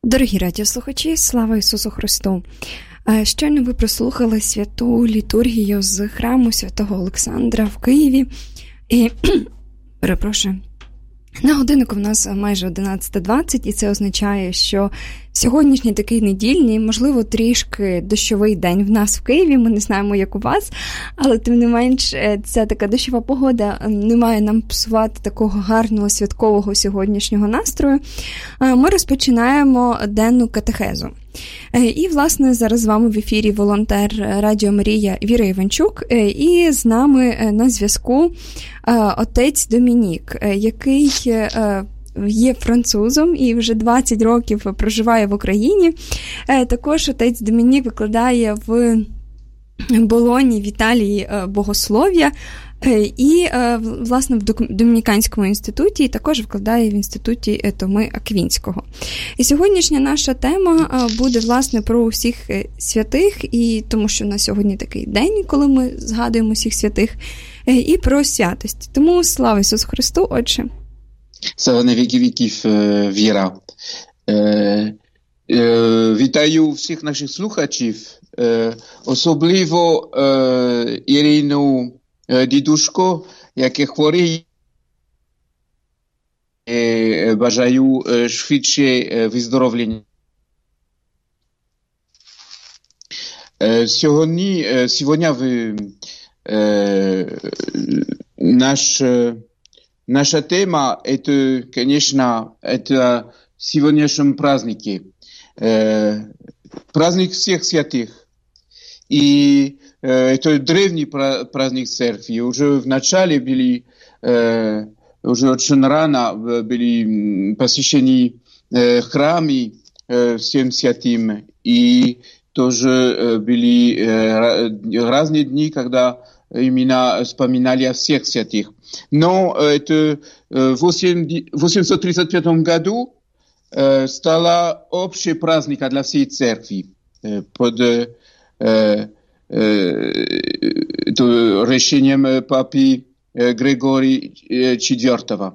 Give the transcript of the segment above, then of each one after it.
Дорогі радіослухачі, слава Ісусу Христу! Щойно ви прослухали святу літургію з храму святого Олександра в Києві. І, перепрошую, на годиннику в нас майже 11:20, і це означає, що сьогоднішній такий недільний, можливо, трішки дощовий день в нас в Києві, ми не знаємо, як у вас, але тим не менш, ця така дощова погода не має нам псувати такого гарного святкового сьогоднішнього настрою. Ми розпочинаємо денну катехезу. І, власне, зараз з вами в ефірі волонтер Радіо Марія Віра Іванчук, і з нами на зв'язку отець Домінік, який є французом і вже 20 років проживає в Україні. Також отець Домінік викладає в Болоні в Італії богослов'я і, власне, в Домініканському інституті, і також викладає в інституті Томи Аквінського. І сьогоднішня наша тема буде, власне, про усіх святих, і тому що на сьогодні такий день, коли ми згадуємо всіх святих, і про святості. Тому слава Ісусу Христу, Отче! Слава на віки віків, Віра. Вітаю всіх наших слухачів, особливо Ірину Дідушко, яке хворіє. Бажаю швидше виздоровлення. Сьогодні наша тема это, конечно, это сегодняшнем празднике. Праздник всех святых. И это древний праздник церкви. Уже в начале были, уже очень рано были посвящены храмы всем святым. И тоже были разные дни, когда именно вспоминали о всех святых. Но это в 835 году стало общее праздник для всей церкви под решением папы Григория IV.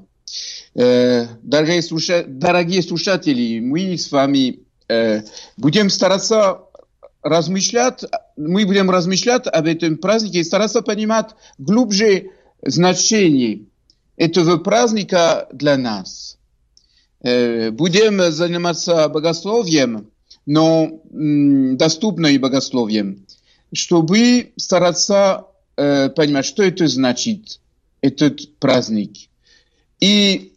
Дорогие слушатели, мы с вами будем стараться мы будем размышлять об этом празднике и стараться понимать глубже значение этого праздника для нас. Будем заниматься богословием, но доступным богословием, чтобы стараться понимать, что это значит, этот праздник. И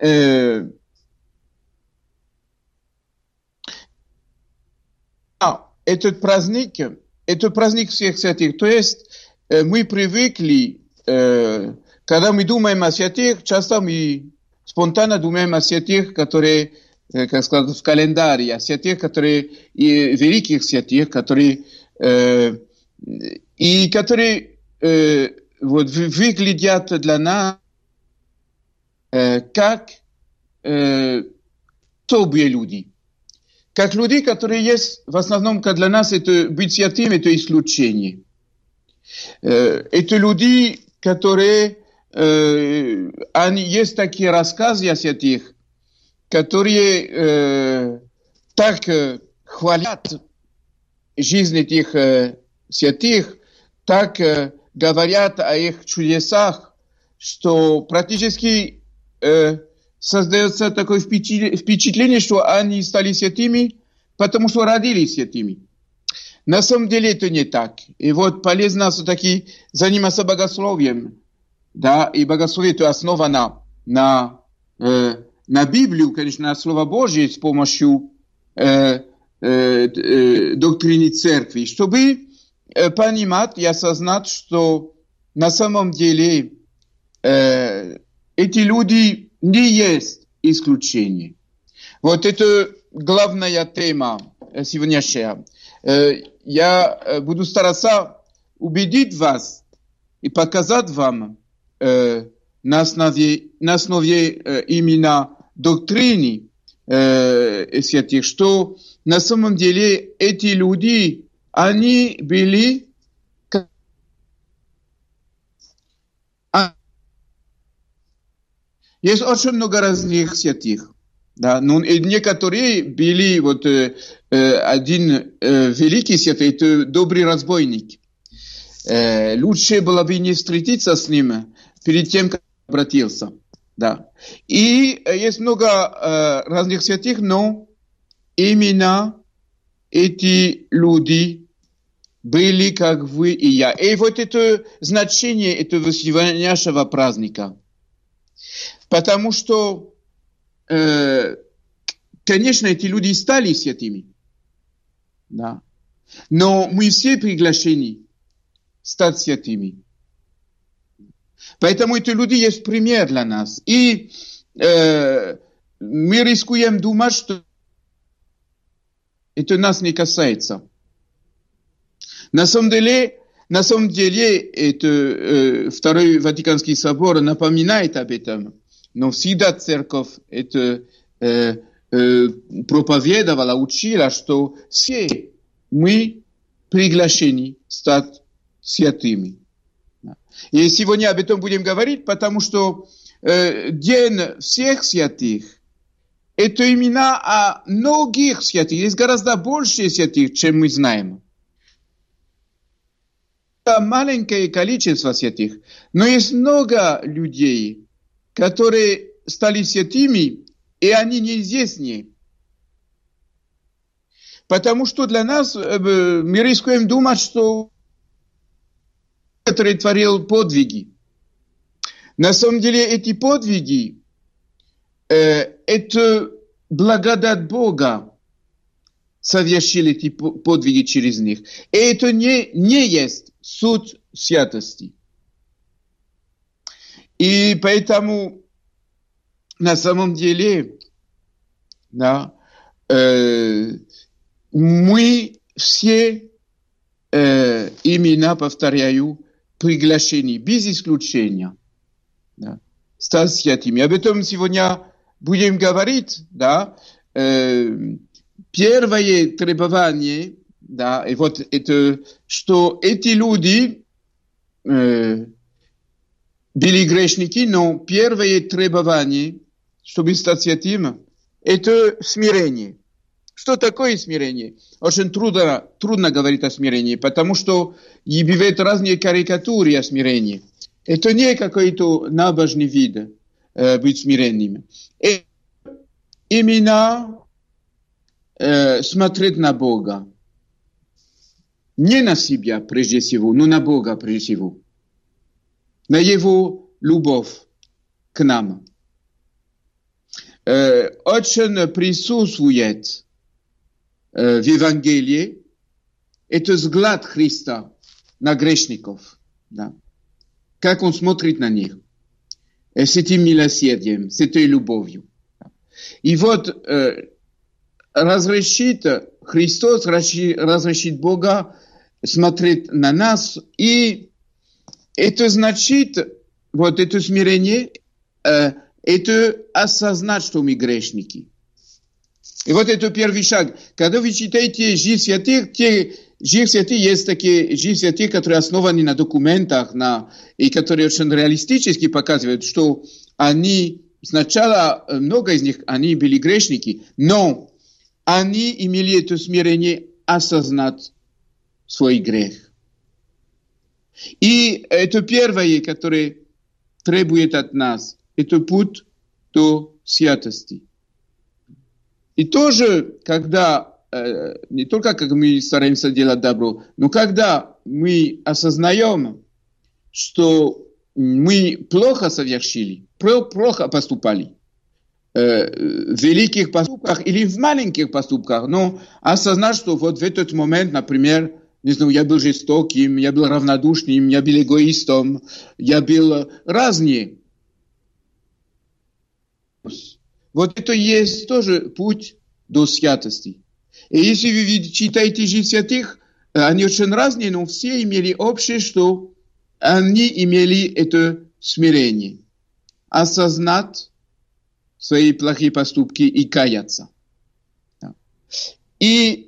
этот праздник всех святых. То есть мы привыкли, когда мы думаем о святых, часто мы спонтанно думаем о святых, которые, как сказать, в календаре, о святых, которые и великих святых, которые вот выглядят для нас как особые люди. Как люди, которые есть, в основном, как для нас, это быть святым, это исключение. Это люди, которые, есть такие рассказы о святых, которые так хвалят жизнь этих святых, так говорят о их чудесах, что практически создается такое впечатление, что они стали святыми, потому что родились святыми. На самом деле это не так. И вот полезно все-таки заниматься богословием. Да, и богословие это основано на Библию, конечно, на Слово Божие с помощью доктрины церкви, чтобы понимать и осознать, что на самом деле эти люди не есть исключение. Вот это главная тема сегодняшняя. Я буду стараться убедить вас и показать вам на основе именно доктрины святых, что на самом деле эти люди, они были Есть очень много разных святых. Да, но некоторые были, вот один великий святой, это добрый разбойник. Лучше было бы не встретиться с ним перед тем, как обратился. Да. И есть много разных святых, но именно эти люди были как вы и я. И вот это значение этого сегодняшнего праздника. Потому что конечно, эти люди стали святыми. Да. Но мы все приглашены стать святыми. Поэтому эти люди есть пример для нас. И мы рискуем думать, что это нас не касается. На самом деле это Второй Ватиканский собор напоминает об этом. Но всегда церковь это проповедовала, учила, что все мы приглашены стать святыми. И сегодня об этом будем говорить, потому что День всех святых – это именно о многих святых. Есть гораздо больше святых, чем мы знаем. Это маленькое количество святых, но есть много людей, которые стали святыми, и они неизвестны. Потому что для нас мы рискуем думать, что который творил подвиги. На самом деле эти подвиги это благодать Бога совершили эти подвиги через них. И это не есть суть святости. И поэтому на самом деле да, мы все именно, повторяю, приглашены, без исключения, да, стать святыми. Об этом сегодня будем говорить. Да, первое требование, да, и вот это, что эти люди были грешники, но первое требование, чтобы стать святым, это смирение. Что такое смирение? Очень трудно говорить о смирении, потому что бывают разные карикатуры о смирении. Это не какой-то набожный вид быть смиренным. И именно смотреть на Бога. Не на себя прежде всего, но на Бога прежде всего. На Его любовь к нам. Очень присутствует в Евангелии это взгляд Христа на грешников. Да. Как Он смотрит на них. С этим милосердием, с этой любовью. И вот Христос разрешит Бога смотреть на нас, и это значит, вот это смирение, это осознать, что мы грешники. И вот это первый шаг. Когда вы читаете «Жизнь святых», «Жизнь святых» есть такие «Жизнь святых», которые основаны на документах, и которые очень реалистически показывают, что они, сначала много из них, они были грешники, но они имели это смирение осознать свой грех. И это первое, которое требует от нас, это путь до святости. И тоже, когда, не только как мы стараемся делать добро, но когда мы осознаем, что мы плохо совершили, плохо поступали, в великих поступках или в маленьких поступках, но осознать, что вот в этот момент, например, не знаю, я был жестоким, я был равнодушным, я был эгоистом, я был разный. Вот это есть тоже путь до святости. И если вы читаете «Жизнь святых», они очень разные, но все имели общее, что они имели это смирение. Осознать свои плохие поступки и каяться. И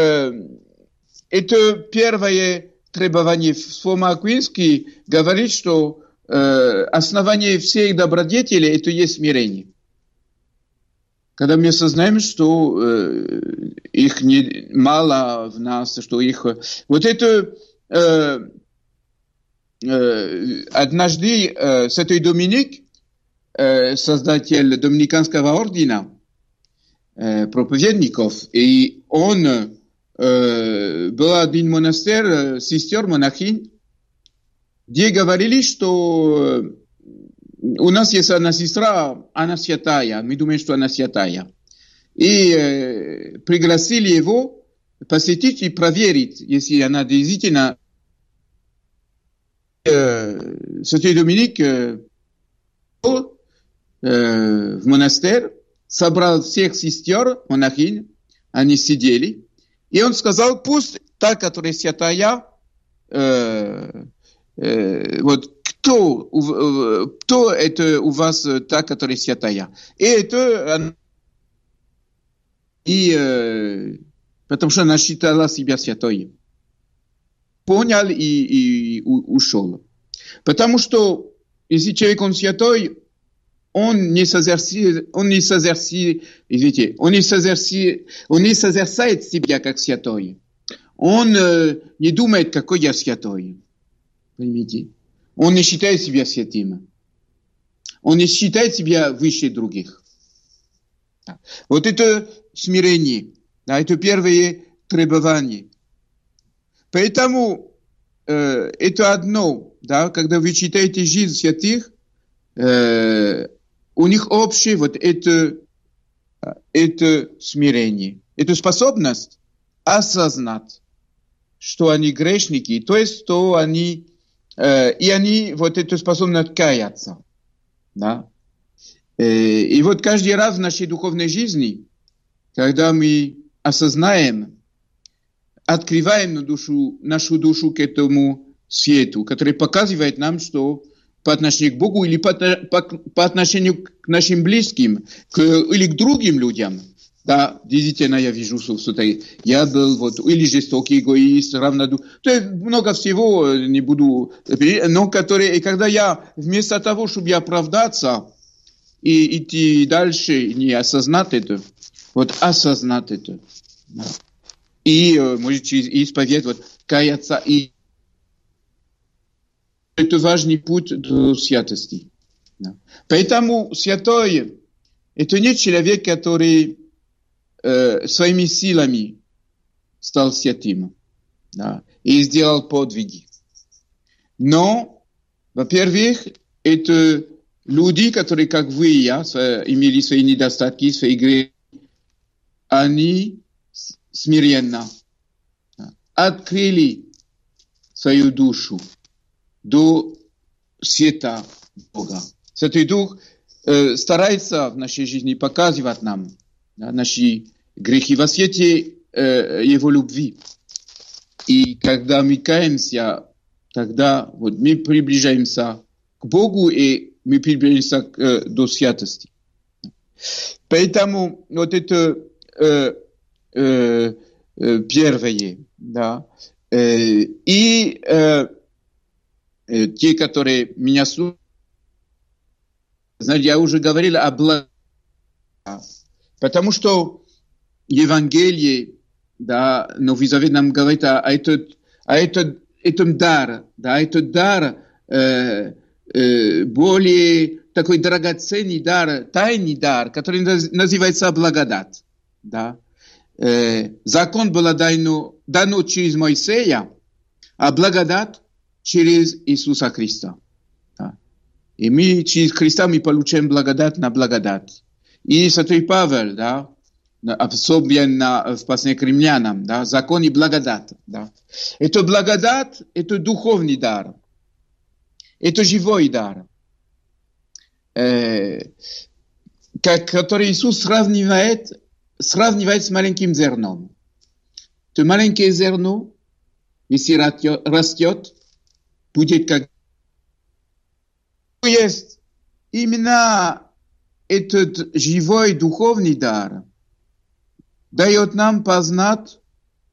это первое требование. Фома Аквинский говорит, что основание всех добродетелей – это есть смирение. когда мы осознаем, что их мало в нас, что их... Вот это однажды святой Доминик, создатель Доминиканского ордена, проповедников, и он был один монастырь, сестер, монахинь, где говорили, что у нас есть одна сестра, она святая, мы думаем, что она святая. И пригласили его посетить и проверить, если она действительно... Святой Доминик в монастырь, собрал всех сестер, монахинь, они сидели, и он сказал, пусть та, которая святая, вот кто это у вас та, которая святая? И это потому что она считала себя святой. Понял и ушел. Потому что если человек он святой, он не созерцает себя как святой. Он не думает, какой я святой. Понимаете? Он не считает себя святым. Он не считает себя выше других. Вот это смирение. Да, это первое требование. Поэтому это одно, да, когда вы читаете жизнь святых, у них общее вот это смирение. Это способность осознать, что они грешники, то есть, что они, и они вот эту способность каяться. Да? И вот каждый раз в нашей духовной жизни, когда мы осознаем, открываем нашу душу к этому свету, который показывает нам, что по отношению к Богу или по отношению к нашим близким, или к другим людям, да, действительно, я вижу, что я был вот, или жестокий эгоист, равнодушный. То есть много всего, не буду, но которые, и когда я вместо того, чтобы оправдаться и идти дальше, не осознать это, вот осознать это, да. И, может, через исповедь, вот, каяться, и это важный путь до святости. Да. Поэтому святой – это не человек, который своими силами стал святым, да, и сделал подвиги. Но, во-первых, это люди, которые, как вы и я, имели свои недостатки, свои грехи, они смиренно открыли свою душу до света Бога. Святой Дух старается в нашей жизни показывать нам, да, наши грехи во свете Его любви. И когда мы каемся, тогда вот мы приближаемся к Богу, и мы приближаемся до святости. Поэтому вот это первое. Да. И те, которые меня слушают, знаете, я уже говорил о благодати. Потому что Евангелие, да, Новый Завет нам говорит о этом дар, да, этот дар более такой драгоценный дар, тайный дар, который называется благодать. Да. Закон был дано через Моисея, а благодать через Иисуса Христа. Да. И мы через Христа мы получаем благодать на благодать. И святой Павел, да, особенно в послании к римлянам, да, закон и благодать. Да. Это благодать, это духовный дар. Это живой дар. Который Иисус сравнивает с маленьким зерном. То маленькое зерно, если растет, будет как... Есть именно этот живой духовный дар дает нам познать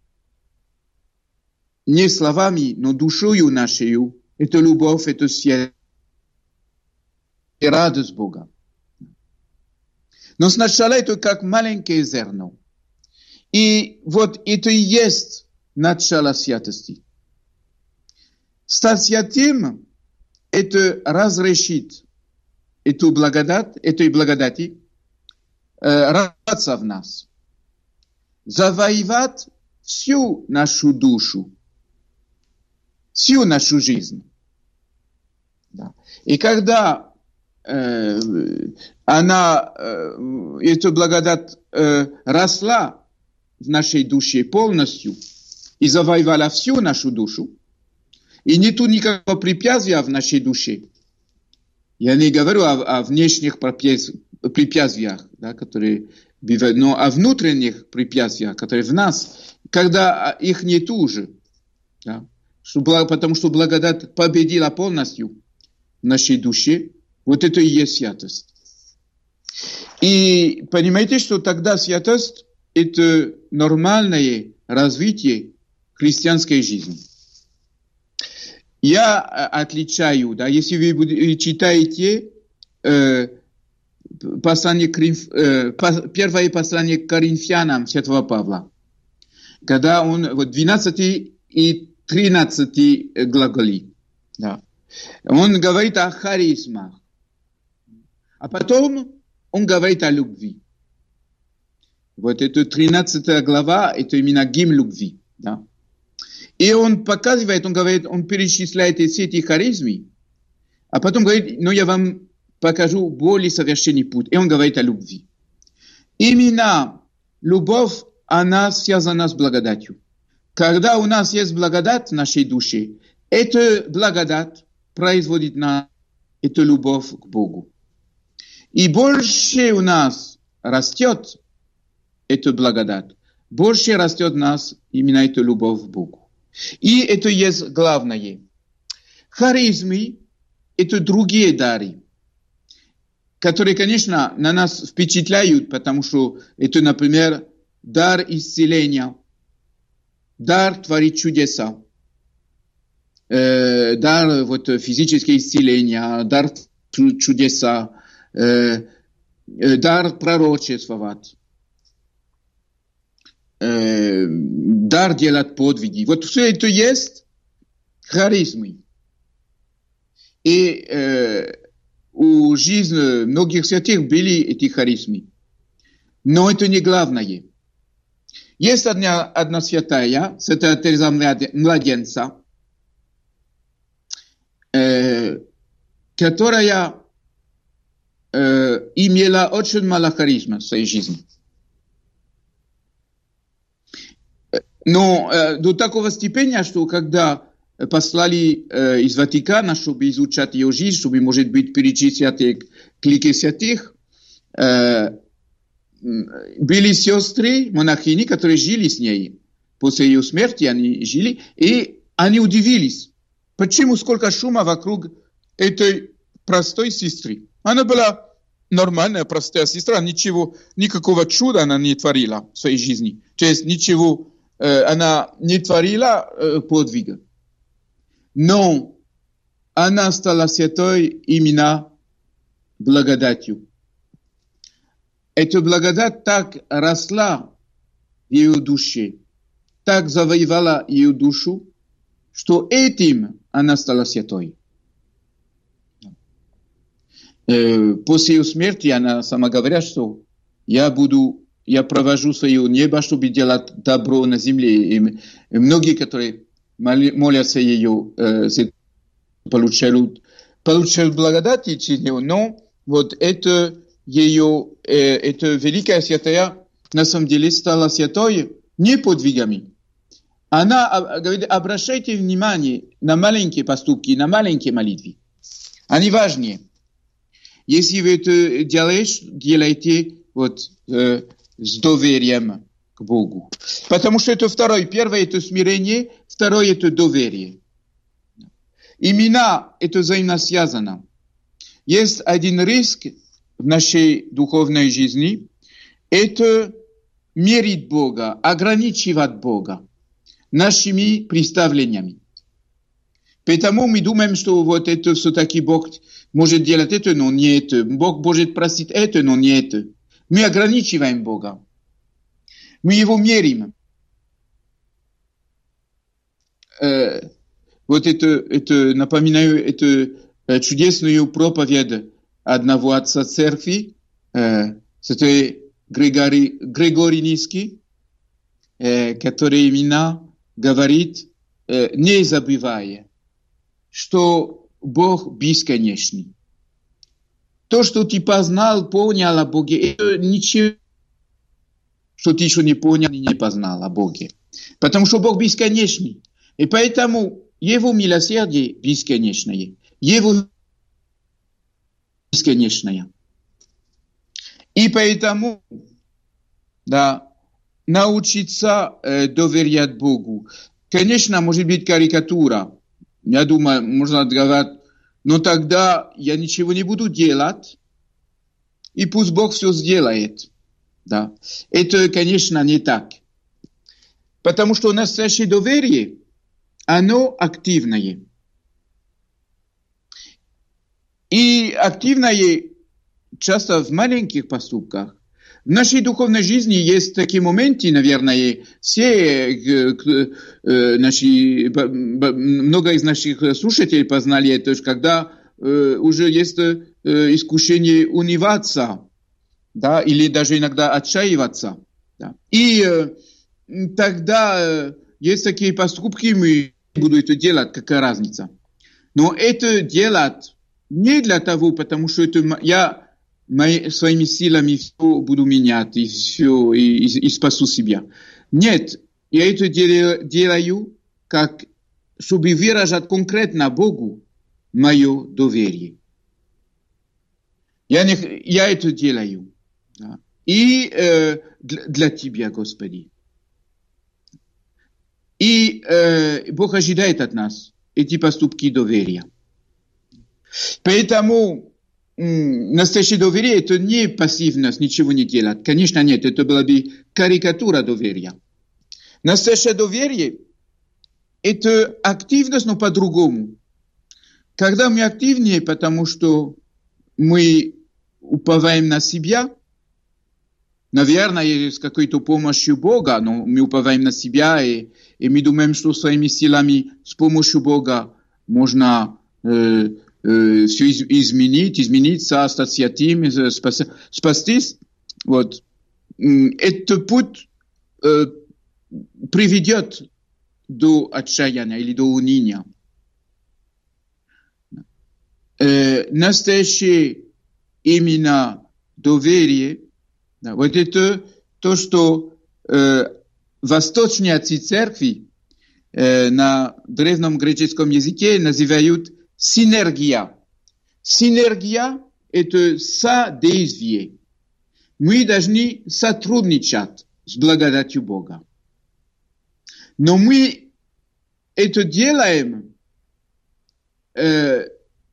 не словами, но душою нашей, эту любовь, эту связь и радость Бога. Но сначала это как маленькое зерно. И вот это и есть начало святости. Стать святым – это разрешить эту благодать, этой благодати родиться в нас, завоевать всю нашу душу, всю нашу жизнь. Да. И когда эта благодать росла в нашей душе полностью и завоевала всю нашу душу, и нету никакого препятствия в нашей душе. Я не говорю о внешних препятствиях, да, которые бывают, но о внутренних препятствиях, которые в нас, когда их нету уже. Да, потому что благодать победила полностью в нашей душе. Вот это и есть святость. И понимаете, что тогда святость – это нормальное развитие христианской жизни. Я отличаю, да, если вы читаете первое послание к Коринфянам святого Павла, когда он вот 12 и 13 глаголей, да, он говорит о харизмах, а потом он говорит о любви. Вот это 13 глава, это именно гимн любви, да. И он показывает, он говорит, он перечисляет все эти харизмы, а потом говорит, но я вам покажу более совершенный путь. И он говорит о любви. Именно любовь, она связана с благодатью. Когда у нас есть благодать в нашей душе, эта благодать производит на эту любовь к Богу. И больше у нас растет эта благодать, больше растет у нас именно эта любовь к Богу. И это есть главное. Харизмы – это другие дары, которые, конечно, на нас впечатляют, потому что это, например, дар исцеления, дар творить чудеса, дар вот, физическое исцеление, дар чудеса, дар пророчествовать, дар делать подвиги. Вот все это есть харизмы. И у жизни многих святых были эти харизмы. Но это не главное. Есть одна святая, святая Тереза Младенца, которая имела очень мало харизма в своей жизни. Но до такого степени, что когда послали из Ватикана, чтобы изучать ее жизнь, чтобы, может быть, перечислять к лике святых, были сестры, монахини, которые жили с ней. После ее смерти они жили, и они удивились, почему сколько шума вокруг этой простой сестры. Она была нормальная, простая сестра, никакого чуда она не творила в своей жизни. То есть ничего, она не творила подвига. Но она стала святой именно благодатью. Эта благодать так росла в ее душе, так завоевала ее душу, что этим она стала святой. После ее смерти она сама говорит, что я провожу свое небо, чтобы делать добро на земле. И многие, которые молятся ее, получают благодать через нее, но вот эта великая святая на самом деле стала святой не подвигами. Она говорит, обращайте внимание на маленькие поступки, на маленькие молитвы. Они важнее. Если вы это делаете вот, с доверием к Богу. Потому что это второе. Первое – это смирение, второе – это доверие. Именно это взаимно связано. Есть один риск в нашей духовной жизни – это мерить Бога, ограничивать Бога нашими представлениями. Поэтому мы думаем, что вот это все-таки Бог может делать это, но не это. Бог может простить это, но не это. Мы ограничиваем Бога. Мы Его мерим. Вот это, напоминаю, эту чудесную проповедь одного отца церкви, это Григорий Низкий, который именно говорит, не забывая, что Бог бесконечный. То, что ты познал, понял о Боге, это ничего, что ты еще не понял и не познал о Боге. Потому что Бог бесконечный. И поэтому Его милосердие бесконечное. Его бесконечное. И поэтому, да, научиться доверять Богу. Конечно, может быть карикатура. Я думаю, можно говорить, но тогда я ничего не буду делать, и пусть Бог все сделает. Да. Это, конечно, не так. Потому что настоящее доверие, оно активное. И активное часто в маленьких поступках. В нашей духовной жизни есть такие моменты, наверное, все много из наших слушателей познали это, когда уже есть искушение унываться, да, или даже иногда отчаиваться. Да. И тогда есть такие поступки, мы будем это делать, какая разница. Но это делать не для того, потому что это я своими силами все буду менять и все, и спасу себя. Нет, я это делаю, как, чтобы выражать конкретно Богу мое доверие. Я это делаю. Да. И для Тебя, Господи. И Бог ожидает от нас эти поступки доверия. Поэтому настоящее доверие – это не пассивность, ничего не делать. Конечно, нет, это была бы карикатура доверия. Настоящее доверие – это активность, но по-другому. Когда мы активнее, потому что мы уповаем на себя, наверное, с какой-то помощью Бога, но мы уповаем на себя, и мы думаем, что своими силами, с помощью Бога можно все измениться, стать святым, спастись. Вот. Этот путь приведет до отчаяния или до уныния. Настоящее именно доверие, да, вот это то, что восточные отцы церкви на древнем греческом языке называют синергия. Синергия – это содействие. Мы должны сотрудничать с благодатью Бога. Но мы это делаем, в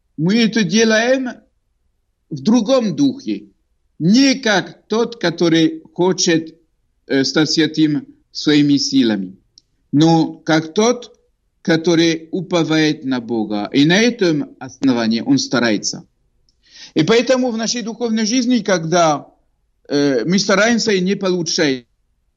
другом духе. Не как тот, который хочет стать святым своими силами, но как тот, который уповает на Бога. И на этом основании он старается. И поэтому в нашей духовной жизни, когда мы стараемся и не получаем,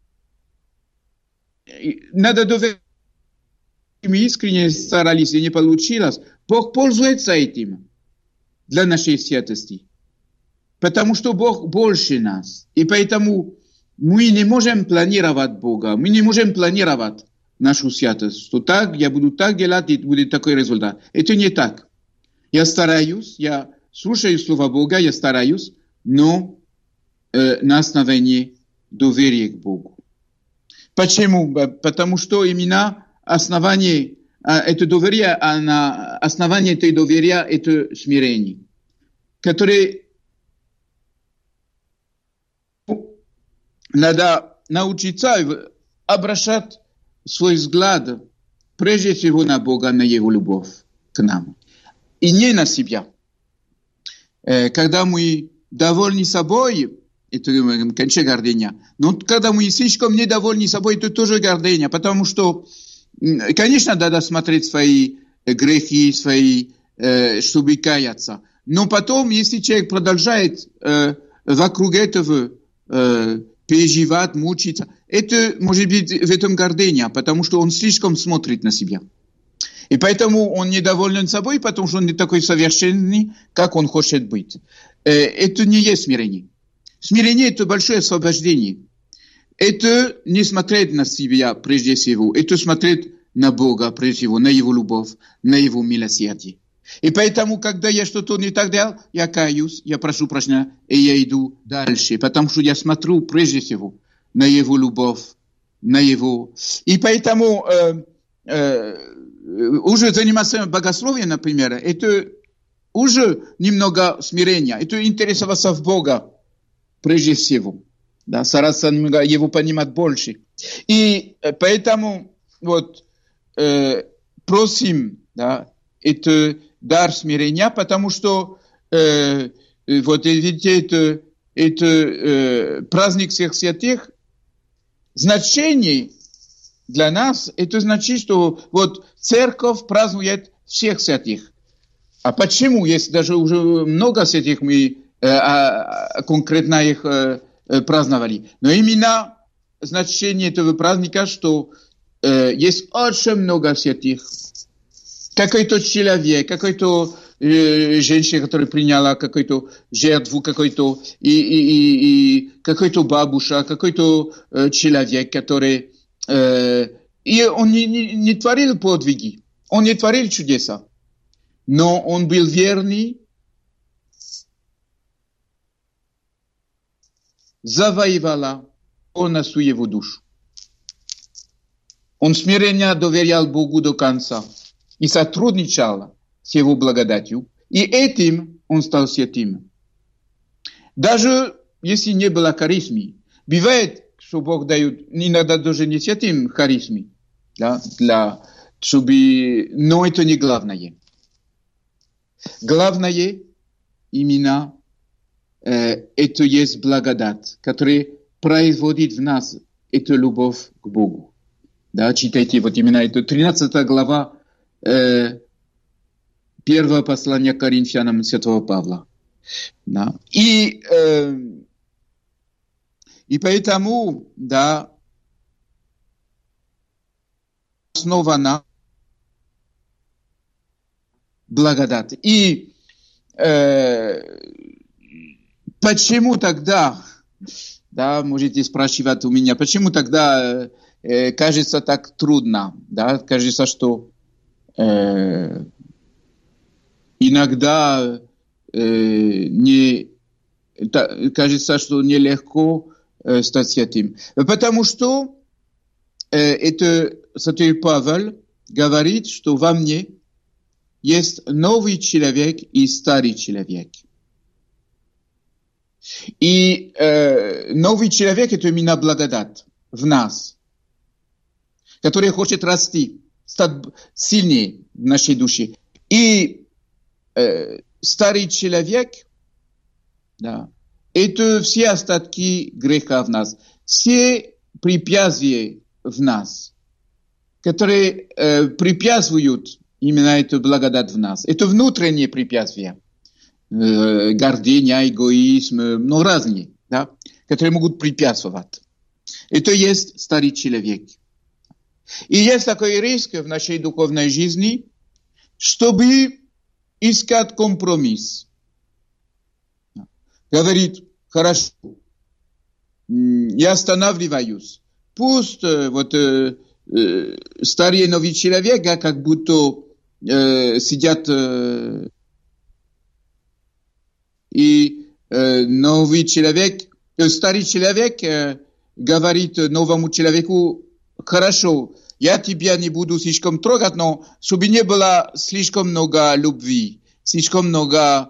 надо доверять, мы искренне старались и не получилось, Бог пользуется этим для нашей святости. Потому что Бог больше нас. И поэтому мы не можем планировать Бога, мы не можем планировать нашу святость, что так, я буду так делать, и будет такой результат. Это не так. Я стараюсь, я слушаю слова Бога, я стараюсь, но на основании доверия к Богу. Почему? Потому что именно основание, это доверие, а на основании этого доверия это смирение, которое надо научиться обращать свой взгляд прежде всего на Бога, на Его любовь к нам. И не на себя. Когда мы довольны собой, это, конечно, гордыня. Но когда мы слишком недовольны собой, это тоже гордыня. Потому что, конечно, надо смотреть свои грехи, чтобы каяться. Но потом, если человек продолжает вокруг этого переживать, мучиться. Это может быть в этом гордыня, потому что он слишком смотрит на себя. И поэтому он недоволен собой, потому что он не такой совершенный, как он хочет быть. Это не есть смирение. Смирение – это большое освобождение. Это не смотреть на себя прежде всего. Это смотреть на Бога прежде всего, на Его любовь, на Его милосердие. И поэтому, когда я что-то не так делал, я каюсь, я прошу прощения, и я иду дальше. Потому что я смотрю прежде всего на Его любовь, на Его... И поэтому уже заниматься богословием, например, это уже немного смирения. Это интересоваться в Бога прежде всего. Да, стараться Его понимать больше. И поэтому вот просим, да, это дар смирения, потому что вот видите, это праздник всех святых. Значение для нас, это значит, что вот церковь празднует всех святых. А почему? Есть даже уже много святых, мы конкретно их праздновали. Но именно значение этого праздника, что есть очень много святых. Какой-то человек, какой-то женщина, которая приняла какую-то жертву, какой-то бабушка, какой-то человек, который... и он не творил подвиги, он не творил чудеса, но он был верный, завоевала полностью его душу. Он смиренно доверял Богу до конца и сотрудничал с Его благодатью, и этим он стал святым. Даже если не было харизмы, бывает, что Бог дает иногда даже не святым харизмы, да, но это не главное. Главное именно это есть благодать, которая производит в нас эту любовь к Богу. Да, читайте вот именно это 13 глава первого послания к Коринфянам святого Павла. Да. И поэтому, да, основана благодать. И почему тогда, да, можете спрашивать у меня, почему тогда кажется так трудно, да, кажется, что иногда кажется, что нелегко стать святым. Потому что это святой Павел говорит, что во мне есть новый человек и старый человек. И новый человек – это именно благодать в нас, который хочет расти, стать сильнее в нашей душе. И старый человек, да, это все остатки греха в нас, все препятствия в нас, которые препятствуют именно эту благодать в нас. Это внутренние препятствия. Гордыня, эгоизм, но разные, да, которые могут препятствовать. Это есть старый человек. И есть такой риск в нашей духовной жизни, чтобы искать компромисс. Говорит, хорошо, я останавливаюсь. Пусть вот старый и новый человек как будто сидят и новый человек, старый человек говорит новому человеку, хорошо, я тебя не буду слишком трогать, но чтобы не было слишком много любви, слишком много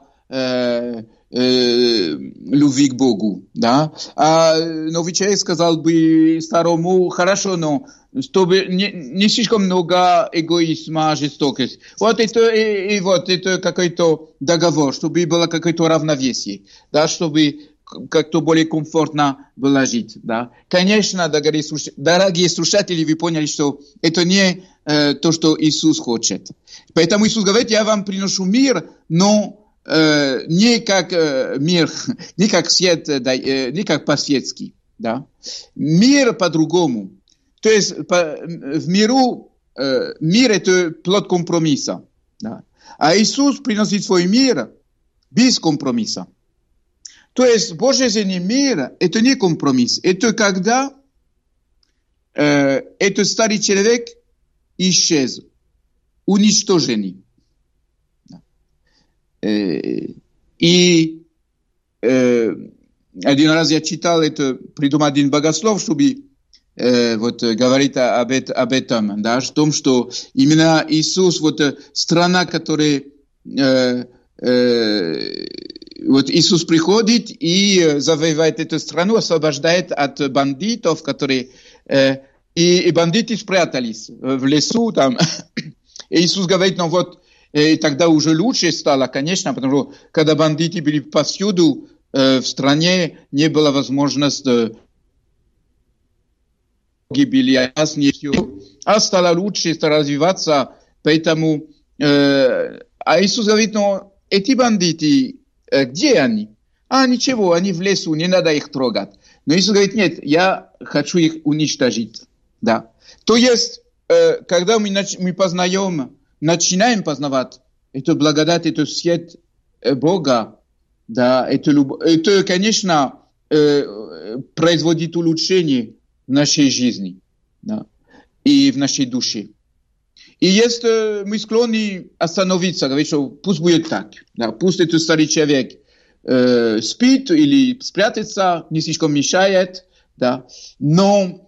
любви к Богу, да. А новый человек сказал бы старому, хорошо, но чтобы не слишком много эгоизма, жестокости. Вот это и вот это какой-то договор, чтобы было какое-то равновесие, да, чтобы как-то более комфортно было жить, да. Конечно, дорогие слушатели, вы поняли, что это не то, что Иисус хочет. Поэтому Иисус говорит, я вам приношу мир, но не как мир, не как свет, не как по-светски. Да? Мир по-другому. То есть в миру мир – это плод компромисса. Да? А Иисус приносит свой мир без компромисса. То есть Божье зрение мира – это не компромисс. Это когда этот старый человек исчез, уничтоженный. И один раз я читал это, придумал один богослов, чтобы вот говорить об этом, да, о том, что именно Иисус, вот страна, которая вот Иисус приходит и завоевает эту страну, освобождает от бандитов, которые и бандиты спрятались в лесу там. И Иисус говорит, ну вот, и тогда уже лучше стало, конечно, потому что когда бандиты были повсюду в стране, не было возможности гибели, а стало лучше, стало развиваться, поэтому а Иисус говорит, ну эти бандиты, где они? Ничего, они в лесу, не надо их трогать. Но Иисус говорит, нет, я хочу их уничтожить. Да. То есть, когда мы начинаем познавать эту благодать, эту свет Бога, да, это, конечно, производит улучшение в нашей жизни, да, и в нашей душе. И если мы склонны остановиться, говорить, что пусть будет так, да, пусть этот старый человек спит или спрятается, не слишком мешает, да, но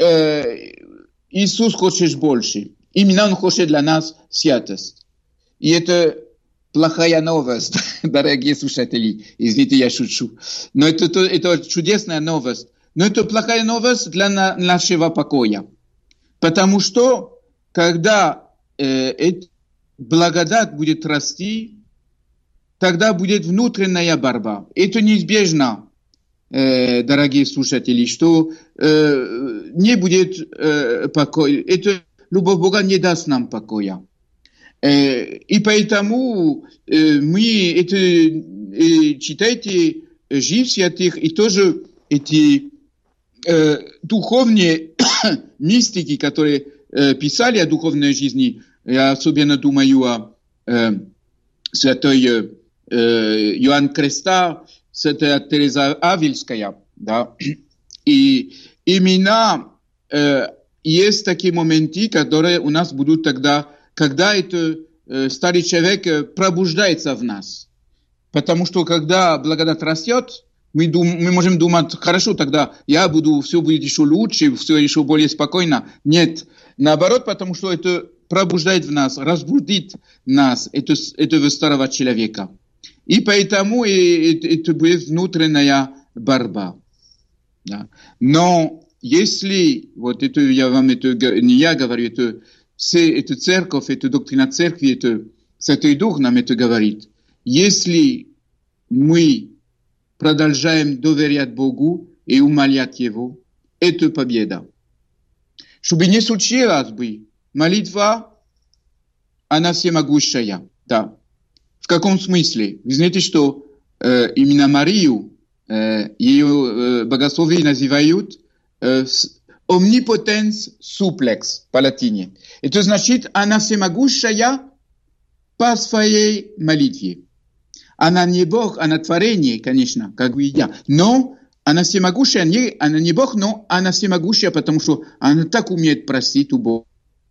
Иисус хочет больше. Именно Он хочет для нас святость. И это плохая новость, дорогие слушатели. Извините, я шучу. Но это чудесная новость. Но это плохая новость для нашего покоя. Потому что, когда благодать будет расти, тогда будет внутренняя борьба. Это неизбежно, дорогие слушатели, что не будет покоя. Это любовь Бога не даст нам покоя. И поэтому мы читайте «Жив святых» и тоже эти духовные мистики, которые писали о духовной жизни. Я особенно думаю о святой Иоанн Креста, святая Тереза Авильская. Да? И именно есть такие моменты, которые у нас будут тогда, когда этот старый человек пробуждается в нас. Потому что когда благодать растет, мы можем думать, хорошо, тогда все будет еще лучше, все еще более спокойно. Нет, наоборот, потому что это пробуждает в нас, разбудит нас, этого старого человека. И поэтому это будет внутренняя борьба. Да. Но если, вот это я вам не я говорю, это церковь, это доктрина церкви, это Святой Дух нам это говорит. Если мы продолжаем доверять Богу и умолять Его, это победа. Чтобы не случилось бы, молитва, она всемогущая. Да. В каком смысле? Вы знаете, что именно Марию, ее богословие называют omnipotens supplex по-латине. Это значит, она всемогущая по своей молитве. Она не Бог, она творение, конечно, как и я. Но она всемогущая, она не Бог, но она всемогущая, потому что она так умеет просить у Бога.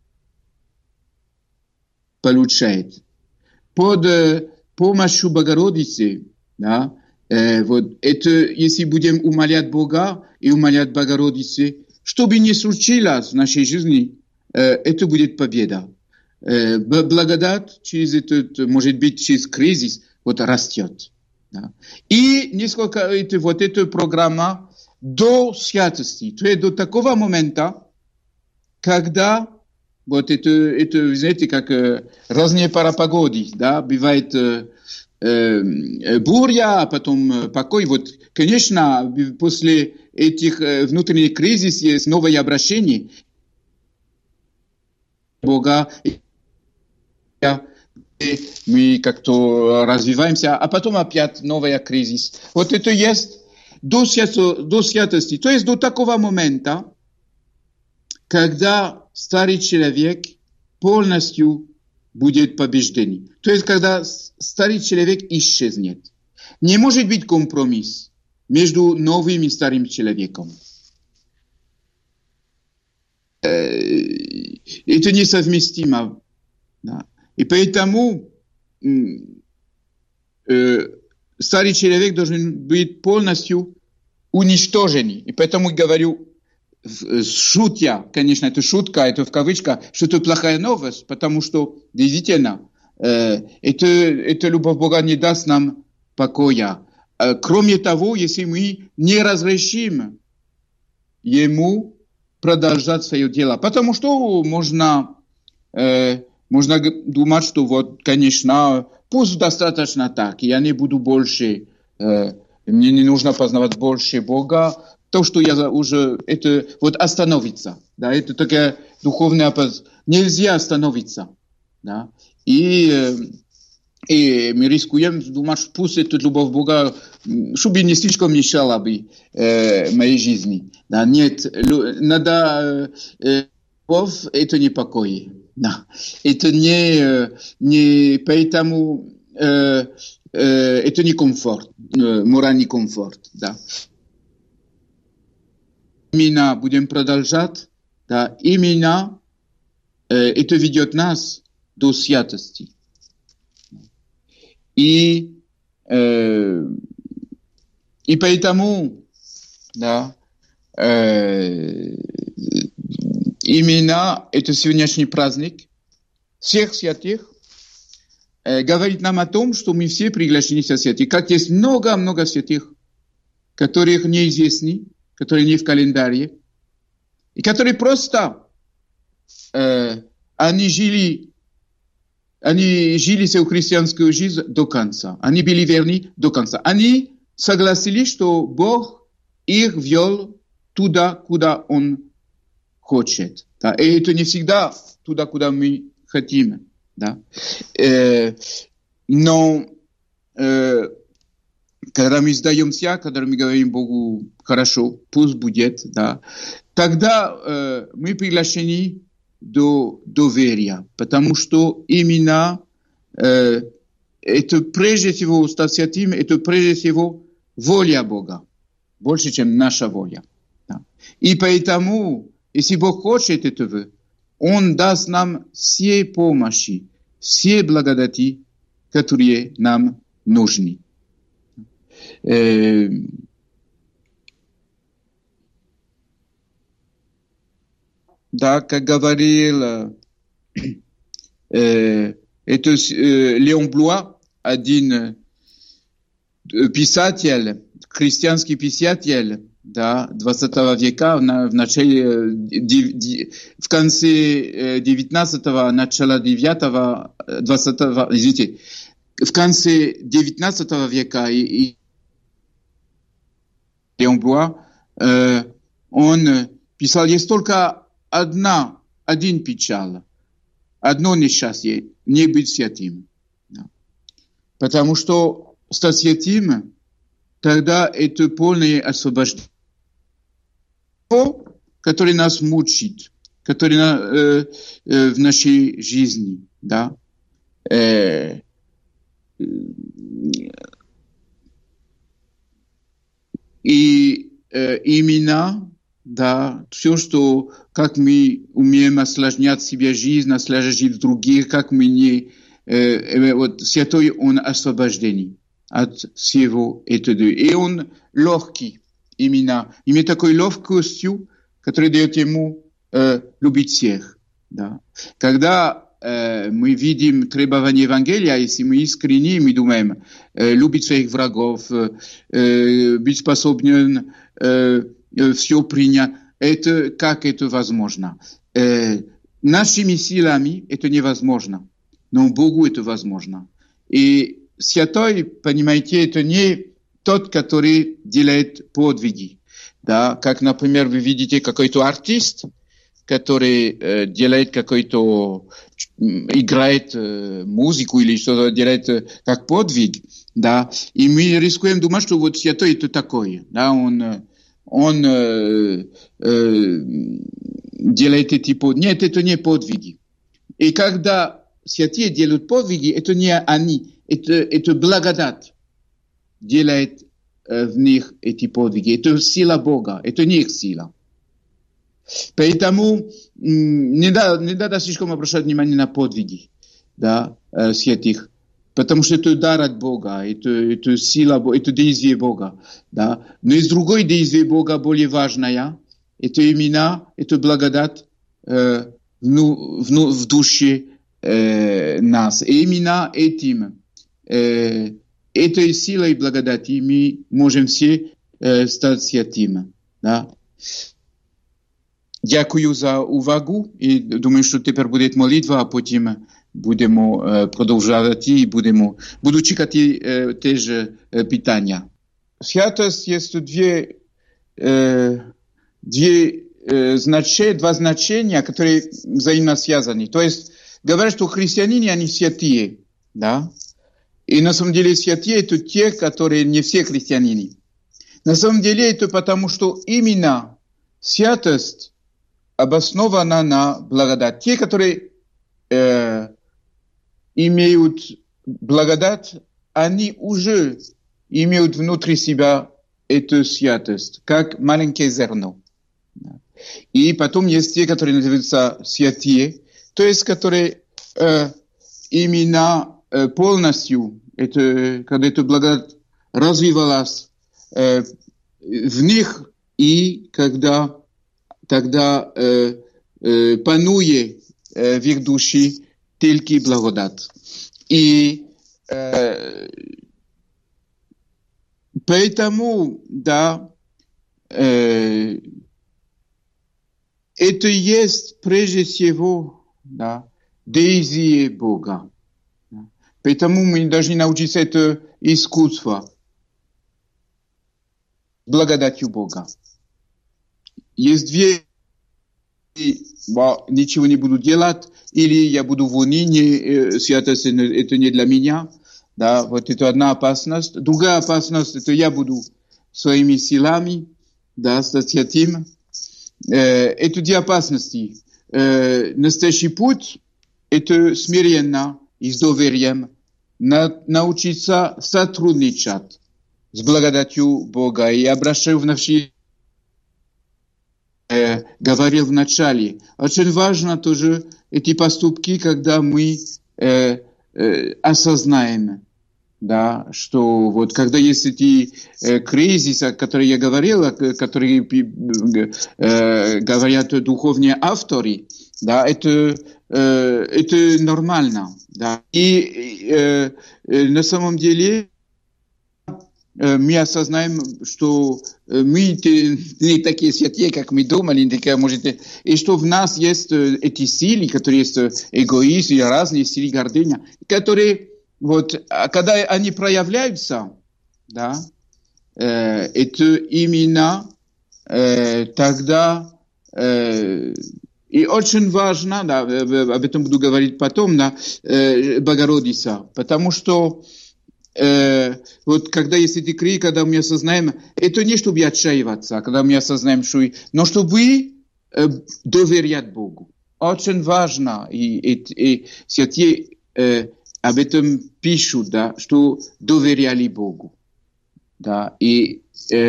Получает. Под помощью Богородицы, да, вот это, если будем умолять Бога и умолять Богородицы, что бы ни случилось в нашей жизни, это будет победа. Благодать через этот, может быть, через кризис, вот растет. Да. И несколько, эта программа до святости, то есть до такого момента, когда вот это вы знаете, как разные пора погоды, да, бывает буря, а потом покой. Вот, конечно, после этих внутренних кризисов есть новое обращение Бога. мы как-то развиваемся, а потом опять новый кризис. Вот это есть до святости. То есть до такого момента, когда старый человек полностью будет побежден. То есть когда старый человек исчезнет. Не может быть компромисс между новым и старым человеком. Это несовместимо. Да. И поэтому старый человек должен быть полностью уничтожен. И поэтому говорю, шутя, конечно, это шутка, это в кавычках, что это плохая новость, потому что действительно эта любовь Бога не даст нам покоя. Кроме того, если мы не разрешим Ему продолжать свое дело. Потому что можно думать, что вот, конечно, пусть достаточно так, я не буду больше, мне не нужно познавать больше Бога. То, что я уже, это вот остановиться. Да, это такая духовная опасность. Нельзя остановиться. Да. И мы рискуем думать, что пусть эта любовь Бога, чтобы не слишком мешала бы моей жизни. Да, нет, надо любовь, это не покой. Да. Это не поэтому это не комфорт, моральный комфорт. Да. Именно будем продолжать, да, именно это ведет нас до святости. И поэтому, да, именно это сегодняшний праздник всех святых говорит нам о том, что мы все приглашены со святых. Как есть много-много святых, которых неизвестны, которые не в календаре, и которые просто, они жили свою христианскую жизнь до конца. Они были верны до конца. Они согласились, что Бог их вел туда, куда Он хочет. Да? И это не всегда туда, куда мы хотим. Да? Но когда мы сдаемся, когда мы говорим Богу, хорошо, пусть будет, да, тогда мы приглашены до доверия, потому что именно это прежде всего стать святым, это прежде всего воля Бога, больше, чем наша воля. Да. И поэтому, если Бог хочет этого, Он даст нам все помощи, все благодати, которые нам нужны. Да, как говорил это Леон Блуа, один писатель, христианский писатель, да, 20 века, в конце 19-го, начало 20-го, извините, в конце 19 века и Леон Блуа, он писал, есть только один печаль, одно несчастье, не быть святым. Да. Потому что стать святым, тогда это полное освобождение, который нас мучит, который в нашей жизни. Да. И именно, да, все, что, как мы умеем осложнять себе жизнь, осложнять жизнь других, как мы не, вот святой он освобожден от всего этого. И он легкий, именно, имеет такой легкостью, которая дает ему любить всех. Да. Когда мы видим требования Евангелия, если мы искренне, мы думаем, любить своих врагов, быть способен все принять, это, как это возможно? Нашими силами это невозможно, но Богу это возможно. И святой, понимаете, это не тот, который делает подвиги. Да? Как, например, вы видите какой-то артист, который делает какой-то играет музыку или что-то делает как подвиг, да, и мы рискуем думать, что вот святой это такое, да, он делает эти подвиги. Нет, это не подвиги. И когда святые делают подвиги, это не они, это благодать делает в них эти подвиги. Это сила Бога, это не их сила. Поэтому не надо слишком обращать внимание на подвиги, да, святых, потому что это дар от Бога, это сила Бога, это действие Бога. Да. Но есть другое действие Бога, более важное, это именно, это благодать в душе нас. И именно этим, этой силой благодати мы можем все стать святыми. Да. Дякую за увагу і думаю, що тепер буде молитва, а потім будемо продовжувати і буду чекати теж питання. Святость є два значения, которые взаимно связаны. То есть говорят, что христиане, они святые, да? И на самом деле святые это те, которые не все христиане. На самом деле это потому, что именно святость обоснована на благодать. Те, которые имеют благодать, они уже имеют внутри себя эту святость, как маленькое зерно. И потом есть те, которые называются святые, то есть которые именно полностью, когда эта благодать развивалась в них, и когда тогда панує в их душе только благодать. И поэтому, да, это есть прежде всего, да, действие Бога. Поэтому мы должны научиться это искусство благодатью Бога. Есть две, ничего не буду делать, или я буду в унынии, святость это не для меня, да, вот это одна опасность. Другая опасность, это я буду своими силами, да, стать святым. Это две опасности. Настоящий путь, это смиренно и с доверием научиться сотрудничать с благодатью Бога. И обращаю в наши говорил в начале. Очень важно тоже эти поступки, когда мы осознаем, да, что вот когда есть эти кризисы, о которых я говорил, которые говорят духовные авторы, да, это нормально, да. И на самом деле мы осознаем, что мы не такие святые, как мы думали, и что в нас есть эти силы, которые есть эгоизм и разные силы гордыня, которые, вот, когда они проявляются, да, это именно тогда, и очень важно, да, об этом буду говорить потом, да, Богородица, потому что вот когда есть эти крики, когда мы осознаем, это не чтобы отчаиваться, а когда мы осознаем, что но чтобы доверять Богу. Очень важно, и святые об этом пишут, да, что доверяли Богу. Да, и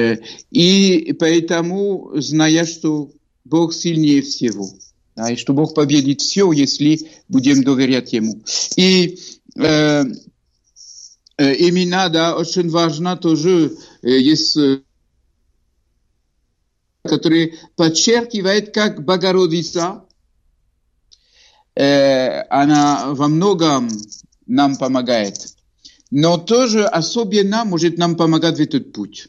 поэтому, зная, что Бог сильнее всего, да, и что Бог победит все, если будем доверять Ему. И именно, да, очень важно тоже, есть, который подчеркивает, как Богородица, она во многом нам помогает, но тоже особенно может нам помогать в этот путь.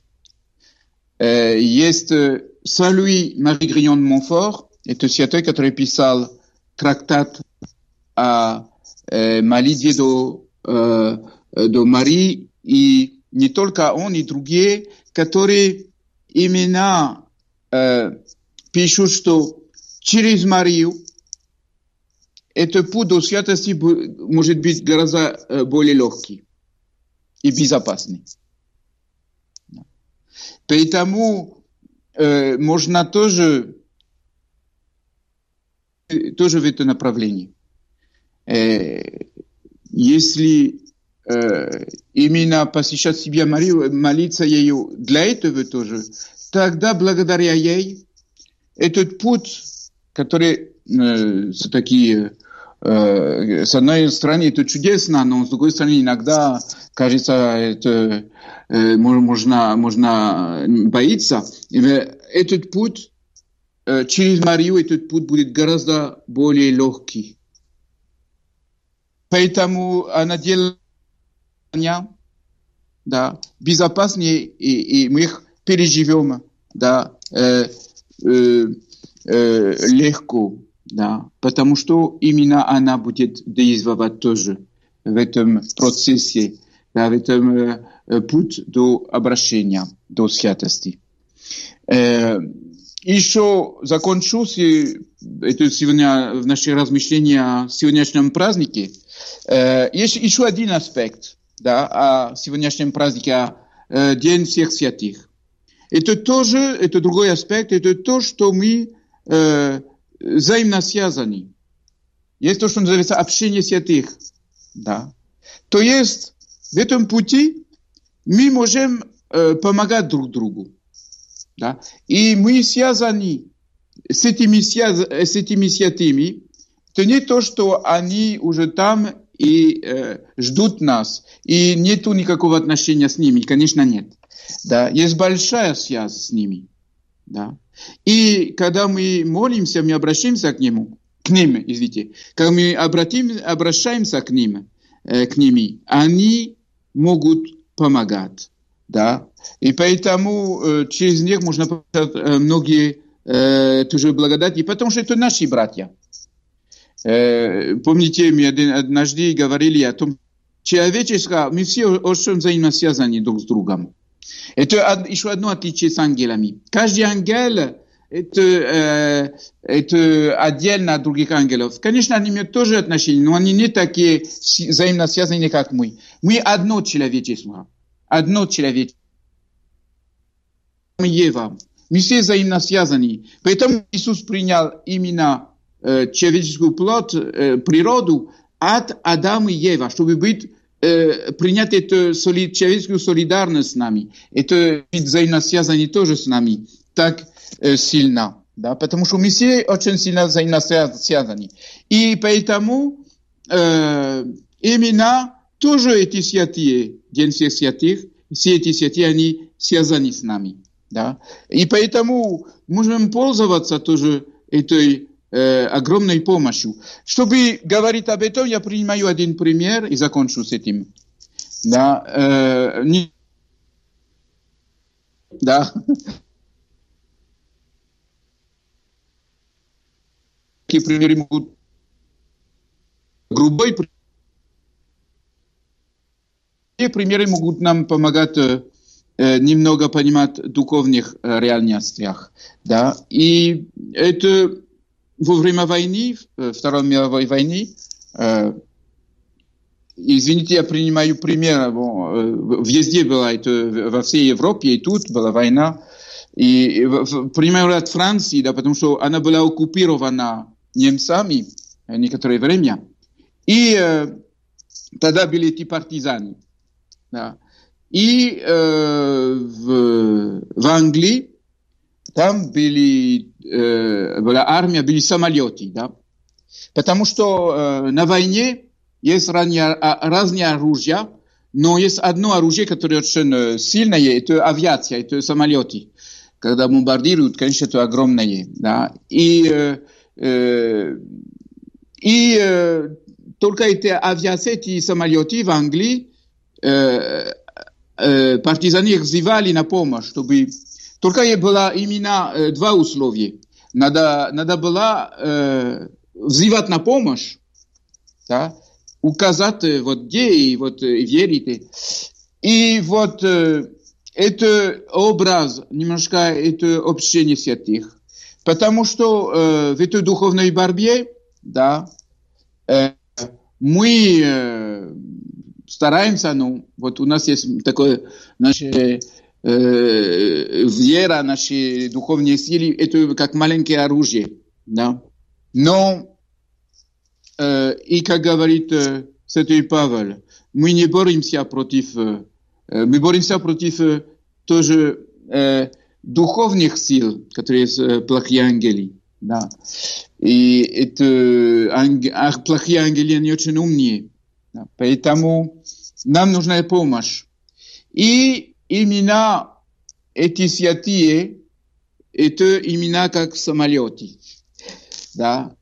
Есть Saint-Louis Marie Grignon de Montfort, это святой, который писал трактат о молитве до Марии, и не только он, и другие, которые именно пишут, что через Марию этот путь до святости может быть гораздо более легкий и безопасный. Поэтому можно тоже в это направлении. Если именно посещать себя Марию, молиться ее для этого тоже, тогда благодаря ей этот путь, который все-таки с одной стороны это чудесно, но с другой стороны иногда кажется, это можно боиться. Этот путь через Марию, этот путь будет гораздо более легкий. Поэтому она делает безопаснее, и мы их переживем легко. Да, потому что именно она будет действовать тоже в этом процессе, в этом путь до обращения, до святости. Еще закончу это сегодня в наших размышлениях о сегодняшнем празднике. Есть еще один аспект о сегодняшнем празднике, День всех святых. Это другой аспект, это то, что мы взаимно связаны. Есть то, что называется общение святых. Да. То есть в этом пути мы можем помогать друг другу. Да. И мы связаны с этими святыми. Это не то, что они уже там и ждут нас. И нету никакого отношения с ними. Конечно, нет. Да. Есть большая связь с ними. Да. И когда мы молимся, мы обращаемся к ним, когда мы обращаемся к ним, они могут помогать, да. И поэтому через них можно получать многие тоже благодати, потому что это наши братья. Помните, мы однажды говорили о том, человеческое, мы все очень взаимно связаны друг с другом. Это еще одно отличие с ангелами. Каждый ангел это отдельно от других ангелов. Конечно, они имеют тоже отношения, но они не такие взаимно связаны, как мы. Мы одно человечество. Одно человечество. Ева. Мы все взаимно связаны. Поэтому Иисус принял именно человеческую плоть, природу от Адама и Евы, чтобы принять эту человеческую солидарность с нами. Это взаимно связаны тоже с нами. Так сильно. Да? Потому что мы все очень сильно взаимно связаны. И поэтому именно тоже эти святые, День всех святых, все эти святые, они связаны с нами. Да? И поэтому можем пользоваться тоже этой огромной помощью. Чтобы говорить об этом, я принимаю один пример и закончу с этим. Да. Да. Такие примеры могут грубой примеры могут нам помогать немного понимать духовных реальностях. Да. И это во время войны, Второй мировой войны, извините, я принимаю пример, везде была это, во всей Европе, и тут была война, и пример от Франции, да, потому что она была оккупирована немцами некоторое время, и тогда были эти партизаны. Да. И в Англии там была армия, были самолеты, да? Потому что на войне есть разные оружия, но есть одно оружие, которое очень сильное, это авиация, это самолеты. Когда бомбардируют, конечно, это огромное, да? И только эти авиации, эти самолеты в Англии, партизаны их взывали на помощь, чтобы... Только было именно два условия. Надо было взывать на помощь, да, указать, вот где и вот верить. И вот это образ, немножко это общение святых. Потому что в этой духовной борьбе, да, мы стараемся, вот у нас есть такое, наша вера, наши духовные силы, это как маленькое оружие, да. Но, и как говорит святой Павел, мы не боремся против, мы боремся против тоже духовных сил, которые есть плохие ангелы, да. И это плохие ангелы, они очень умные, да. Поэтому нам нужна помощь. И именно эти святые, это именно как в самолете, да.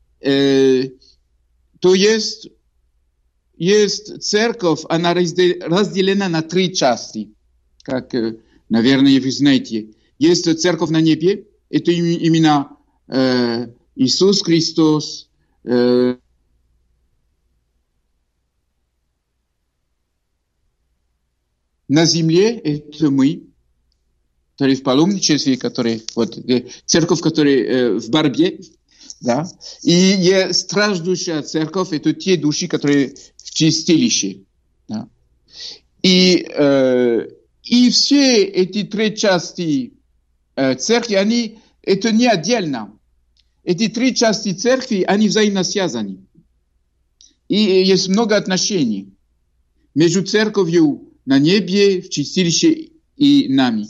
То есть церковь, она разделена на 3 части, как, наверное, вы знаете. Есть церковь на небе, это именно Иисус Христос, на земле это мы, которые в паломничестве, которые, вот, церковь, которая в борьбе, да, и есть страждущая церковь, это те души, которые в чистилище, да. И все эти 3 части церкви, они, это не отдельно. Эти 3 части церкви, они взаимно связаны. И есть много отношений между церковью на небе, в чистилище и нами.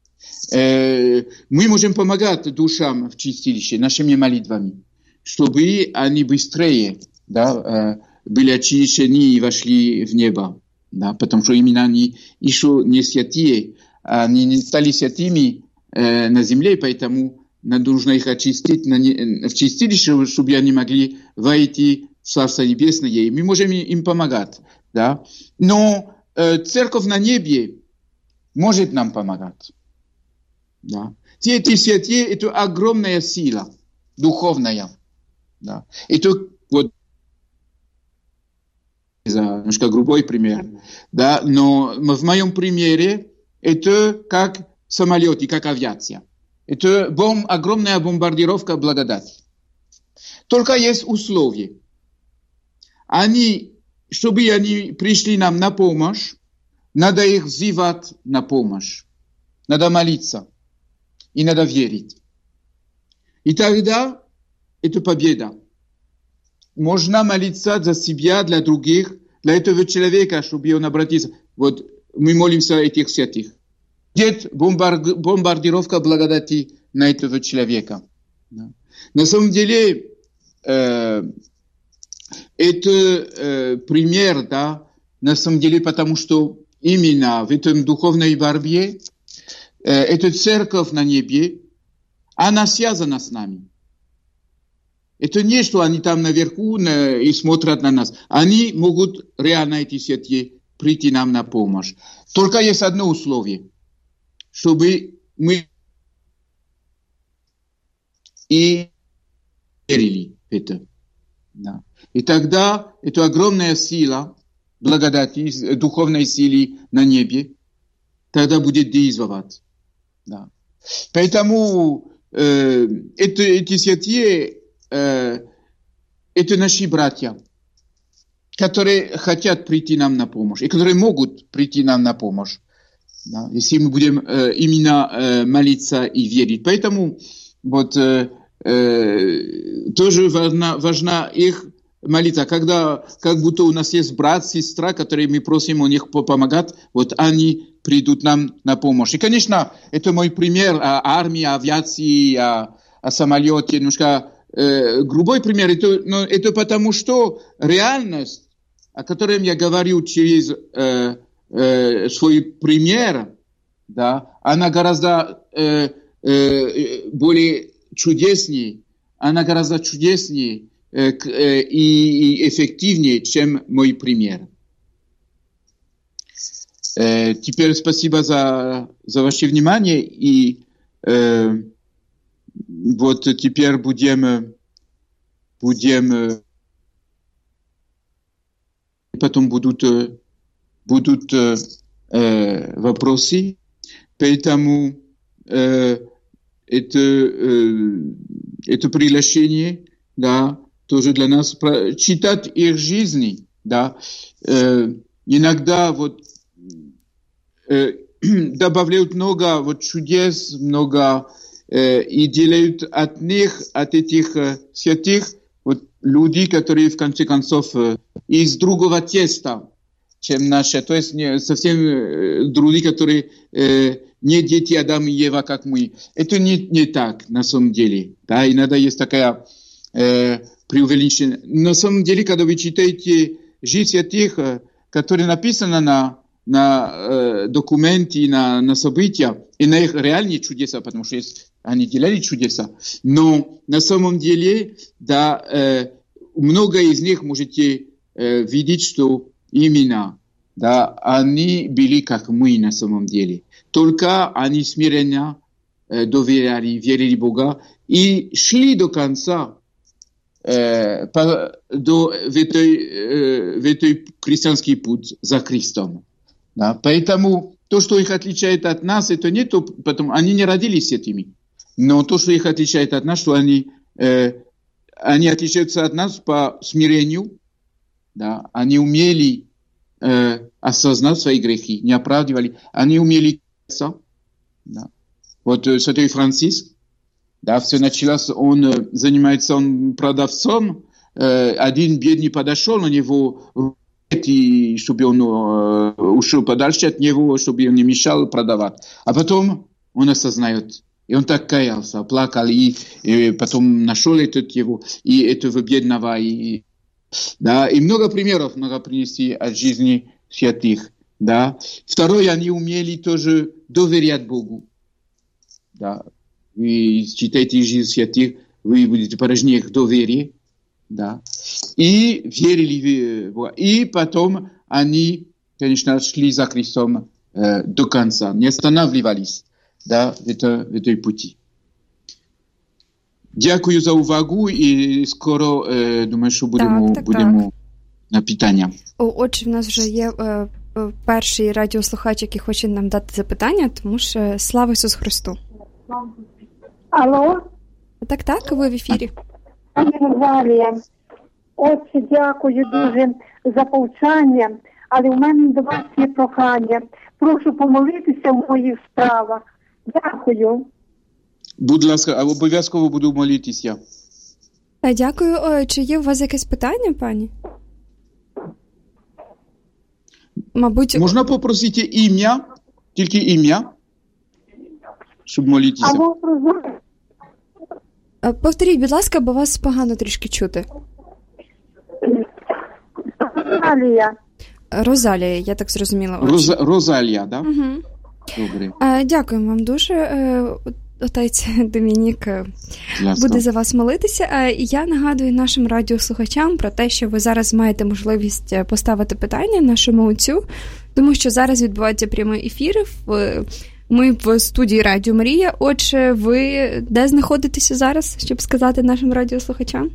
Мы можем помогать душам в чистилище нашими молитвами, чтобы они быстрее, да, были очищены и вошли в небо. Да, потому что именно они еще не святые, они не стали святыми на земле, поэтому нужно их очистить в чистилище, чтобы они могли войти в Царство Небесное, и мы можем им помогать. Да? Но церковь на небе может нам помогать. Да? Все эти святые – это огромная сила, духовная. Да? Это вот немножко грубой пример, да? Но в моем примере это как самолет и как авиация. Это огромная бомбардировка благодати. Только есть условия. Чтобы они пришли нам на помощь, надо их взывать на помощь. Надо молиться. И надо верить. И тогда это победа. Можно молиться за себя, для других, для этого человека, чтобы он обратился. Вот мы молимся этих святых. Нет бомбардировка благодати на этого человека. На самом деле, это пример, да, на самом деле, потому что именно в этом духовной борьбе эта церковь на небе, она связана с нами. Это не, что они там наверху и смотрят на нас. Они могут реально, эти святые, прийти нам на помощь. Только есть одно условие, чтобы мы и верили в это. Да. И тогда это огромная сила благодати, духовной силы на небе, тогда будет действовать. Да. Поэтому эти святые это наши братья, которые хотят прийти нам на помощь, и которые могут прийти нам на помощь, да, если мы будем именно молиться и верить. Поэтому вот тоже важна их молитва, когда как будто у нас есть брат, сестра, которые мы просим у них помогать, вот они придут нам на помощь. И, конечно, это мой пример о армии, о авиации, о самолете, немножко грубой пример, но это потому, что реальность, о которой я говорю через свой пример, да, она гораздо более чудеснее, она гораздо чудеснее и эффективнее, чем мой пример. Теперь спасибо за ваше внимание, и вот теперь будем потом будут вопросы, поэтому это приглашение, да, тоже для нас читать их жизни, да. Иногда вот добавляют много вот чудес, много и делают от них, от этих святых, вот люди, которые в конце концов из другого теста, чем наши, то есть не, совсем люди, которые не дети Адама и Ева, как мы. Это не так на самом деле. Да, иногда есть такая преувеличение. На самом деле, когда вы читаете жизнь святых, которая написана на документе, на события, и на их реальные чудеса, потому что они делали чудеса, но на самом деле, да, много из них можете видеть, что именно, да, они были как мы на самом деле. Только они смиренно доверяли, верили в Бога и шли до конца в этой христианский путь за Христом. Да? Поэтому то, что их отличает от нас, это не то, потому они не родились этими. Но то, что их отличает от нас, что они отличаются от нас по смирению. Да? Они умели осознать свои грехи, не оправдывали. Они умели каяться. Да? Вот святой Франциск, да, все началось, он занимается продавцом, один бедный подошел на него, и чтобы он ушел подальше от него, чтобы он не мешал продавать. А потом он осознает. И он так каялся, плакал, и потом нашел этого бедного. Да, и много примеров много принести от жизни святых. Да. Второе, они умели тоже доверять Богу. Да. Вы читаете жизнь святых, вы будете порожнее их доверие. Да. И верили в Бога. И потом они, конечно, шли за Христом до конца, не останавливались, да, в этой пути. Дякую за увагу і скоро, думаю, що будемо на питання. Отже, в нас вже є перший радіослухач, який хоче нам дати запитання, тому що слава Ісусу Христу. Алло? Так, ви в ефірі. Пані Розалія, отче, дякую дуже за повчання, але в мене до вас є прохання. Прошу помолитися в моїх справах. Дякую. Будь ласка, обов'язково буду молитися. Дякую. Чи є у вас якесь питання, пані? Мабуть... Можна попросити ім'я? Тільки ім'я? Щоб молитися. Або повторіть, будь ласка, бо вас погано трішки чути. Розалія. Розалія, я так зрозуміла. Розалія, так? Да? Угу. Добре. Дякую вам дуже. Отець Домінік буде за вас молитися. Я нагадую нашим радіослухачам про те, що ви зараз маєте можливість поставити питання нашому отцю, тому що зараз відбувається прямий ефір. Ми в студії Радіо Марія. Отже, ви де знаходитеся зараз, щоб сказати нашим радіослухачам?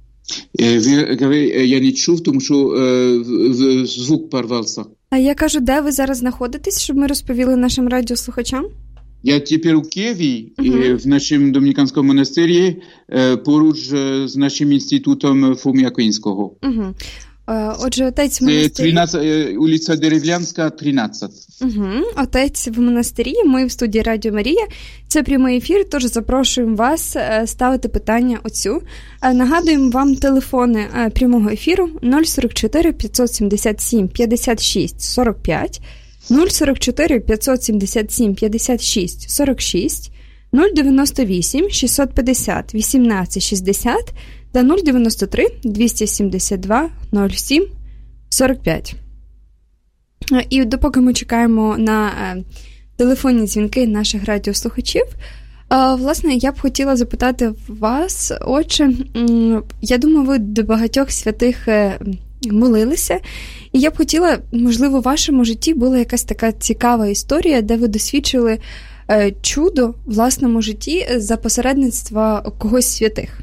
Я не чув, тому що звук порвався. А я кажу, де ви зараз знаходитесь, щоб ми розповіли нашим радіослухачам? Я тепер у Києві, в нашому Домініканському монастирі, поруч з нашим інститутом Фомія Аквінського. Отже, отець в монастирі... Вулиця Дерев'янська, 13. Отець в монастирі, ми в студії Радіо Марія. Це прямий ефір, тож запрошуємо вас ставити питання отцю. Нагадуємо вам телефони прямого ефіру 044 577 56 45, 044 577 56 46, 098 650 18 60 та 093 272 07 45. І допоки ми чекаємо на телефонні дзвінки наших радіослухачів, власне, я б хотіла запитати вас, отче, я думаю, ви до багатьох святих молилися, і я б хотіла, можливо, в вашому житті була якась така цікава історія, де ви досвідчили чудо в власному житті за посередництва когось святих.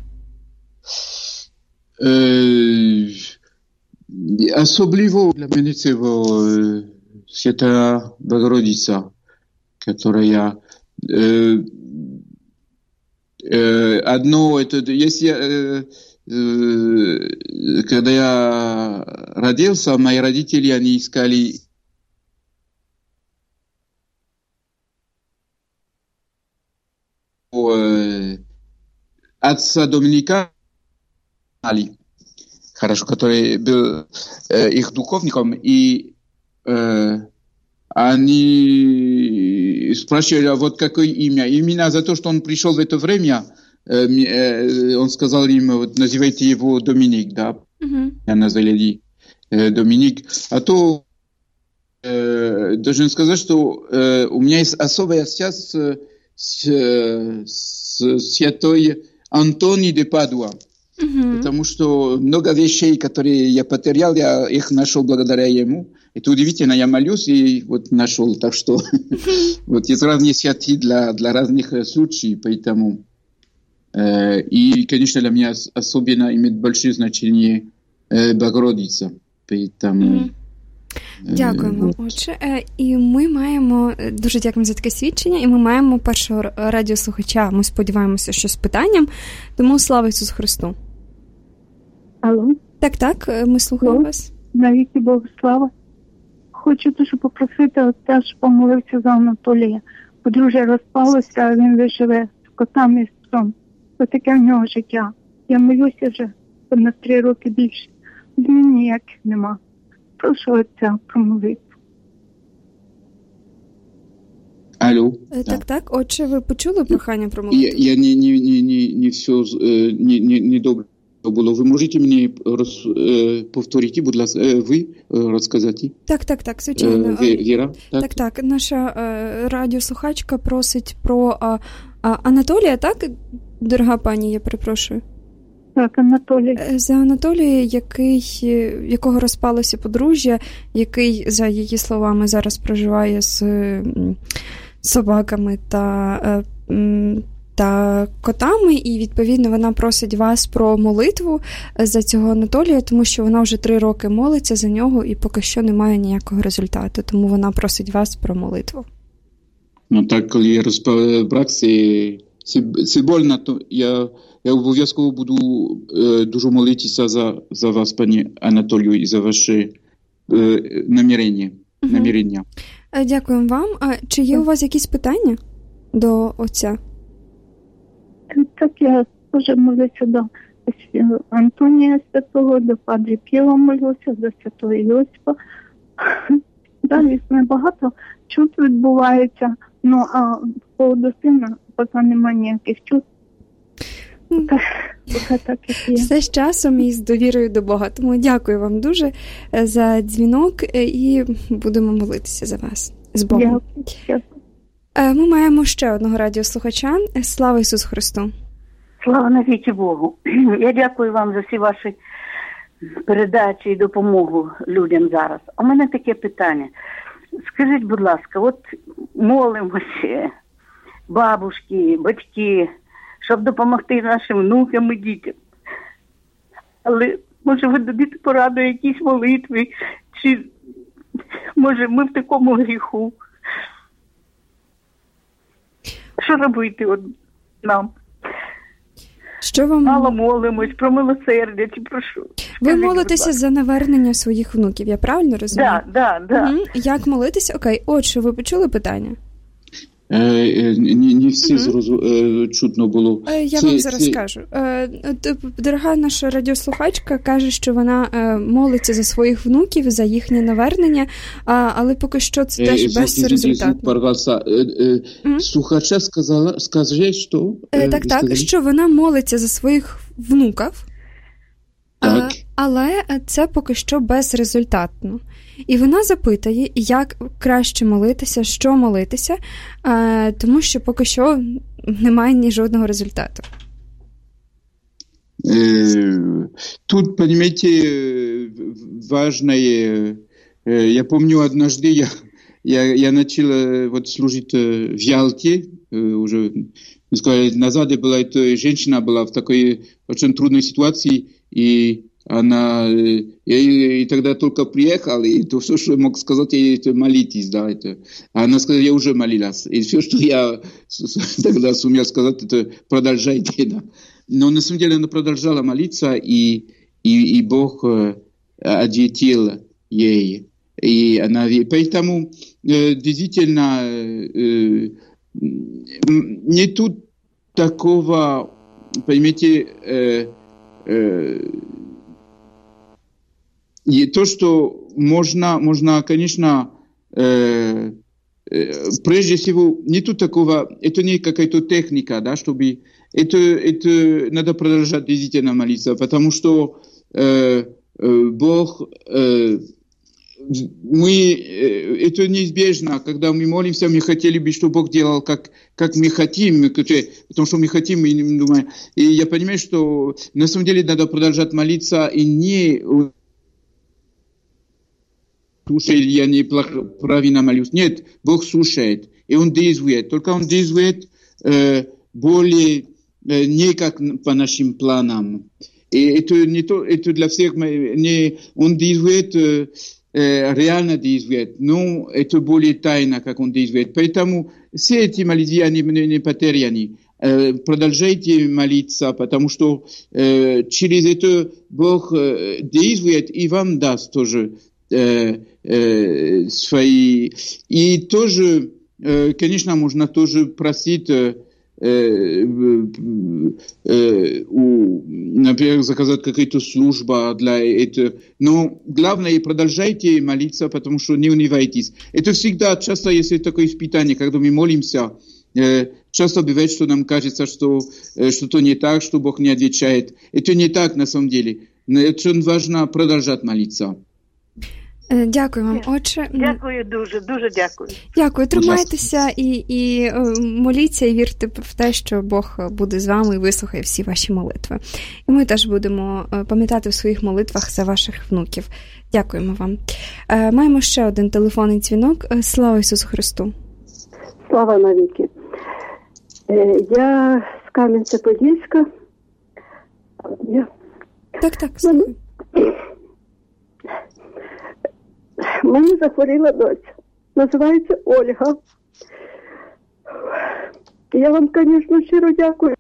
Особливо для мене це Свята Богородиця, которая одно, это, если когда я родился, мои родители, они искали отца Доминика, хорошо, который был их духовником, и они спрашивали, вот какое имя. Именно за то, что он пришел в это время, он сказал им, вот, называйте его Доминик, да, я назвали Доминик. А то должен сказать, что у меня есть особая связь с святой Антоний де Падуа. Потому что много вещей, которые я потерял, я их нашел благодаря ему. Это удивительно, я молюсь и вот нашел. Так что вот есть разные святые для разных случаев, поэтому и, конечно, для меня особенно имеет большое значение Богородиця. Поэтому... Дякуємо, отче. І ми маємо, дуже дякуємо за таке свідчення, і ми маємо першого радіослухача, ми сподіваємося, що з питанням, тому слава Ісусу Христу. Алло? Так, ми слухаємо вас. Навіки Богу слава. Хочу дуже попросити, теж помолився за Анатолія. Подружжя розпалося, а він живе з котами і з псом. Ось таке в нього життя. Я молюся вже на 3 роки більше. Змін ніяких нема. Прошу отця промовити. Алло. Так, отче, ви почули прохання промовити? Я не все, не добре було. Ви можете мені повторити, будь ласка, ви розказати? Так, звичайно. Віра? Так, наша радіослухачка просить про Анатолія, так? Дорога пані, я перепрошую. Так, Анатолій. За Анатолія, якого розпалося подружжя, який, за її словами, зараз проживає з собаками та котами, і, відповідно, вона просить вас про молитву за цього Анатолія, тому що вона вже 3 роки молиться за нього і поки що немає ніякого результату, тому вона просить вас про молитву. Ну так, коли розпав брак, це больно, то я обов'язково буду дуже молитися за вас, пані Анатолію, і за ваші намірення. Дякуємо вам. А чи є у вас якісь питання до отця? Так, я теж молюся до Антонія Святого, до Падре П'єва молюся, до Святого Йосипа. Далі багато чут відбувається, а по поводу сина поки немає ніяких чут. Так, все з часом і з довірою до Бога. Тому дякую вам дуже за дзвінок і будемо молитися за вас. З Богом. Дякую. Ми маємо ще одного радіослухача. Слава Ісусу Христу! Слава навіки Богу! Я дякую вам за всі ваші передачі і допомогу людям зараз. У мене таке питання. Скажіть, будь ласка, от молимося, бабушки, батьки, щоб допомогти нашим внукам і дітям. Але, може, ви дадите пораду якісь молитви, чи, може, ми в такому гріху. Що робити от нам? Що вам... Мало молимось, про милосердя, чи про що? Ви молитеся за навернення своїх внуків, я правильно розумію? Так. Угу. Як молитися? Окей, отже, ви почули питання? Не всі чутно було. Я вам зараз скажу. Дорога наша радіослухачка каже, що вона молиться за своїх внуків, за їхнє навернення, але поки що це теж безрезультатно. Слухача скаже, що? Так, що вона молиться за своїх внуків, але це поки що безрезультатно. І вона запитає, як краще молитися, що молитися, тому що поки що немає ні жодного результату. Тут, понимаете, важное, я помню, однажды я начал вот служить в Ялте, уже несколько лет назад, и была эта женщина была в такой очень трудной ситуации, и я тогда только приехал, и то все, что я мог сказать, это молитесь, да, это. А она сказала, я уже молилась. И все, что я тогда сумел сказать, это продолжайте, да. но на самом деле она продолжала молиться, и Бог ответил ей. И она, поэтому действительно нету такого, понимаете, и то, что можно, конечно, прежде всего, нету такого, это не какая-то техника, да, чтобы это надо продолжать действительно молиться, потому что Бог, это неизбежно, когда мы молимся, мы хотели бы, чтобы Бог делал, как мы хотим, потому что мы хотим, и думаем, и я понимаю, что на самом деле надо продолжать молиться и не слушай, я не правильно молюсь. Нет, Бог слушает, и Он действует. Только Он действует более не как по нашим планам. И это не то, это для всех, Он действует, реально действует, но это более тайно, как Он действует. Поэтому все эти молитвы, они не потеряны. Продолжайте молиться, потому что через это Бог действует и вам даст тоже свои. И тоже, конечно, можно тоже просить, например, заказать какую-то службу для этого. Но главное, продолжайте молиться, потому что не унывайтесь. Это всегда, часто, если такое испытание, когда мы молимся, часто бывает, что нам кажется, что что-то не так, что Бог не отвечает. Это не так на самом деле. Очень важно продолжать молиться. Дякую вам, отче. Дякую дуже дякую. Дякую, тримайтеся і моліться, і вірте в те, що Бог буде з вами і вислухає всі ваші молитви. І ми теж будемо пам'ятати в своїх молитвах за ваших внуків. Дякуємо вам. Маємо ще один телефонний дзвінок. Слава Ісусу Христу. Слава навіки. Я з Кам'янця-Подільська. Так, слухаю. Мені захворіла доця. Називається Ольга. Я вам, звісно, щиро дякую.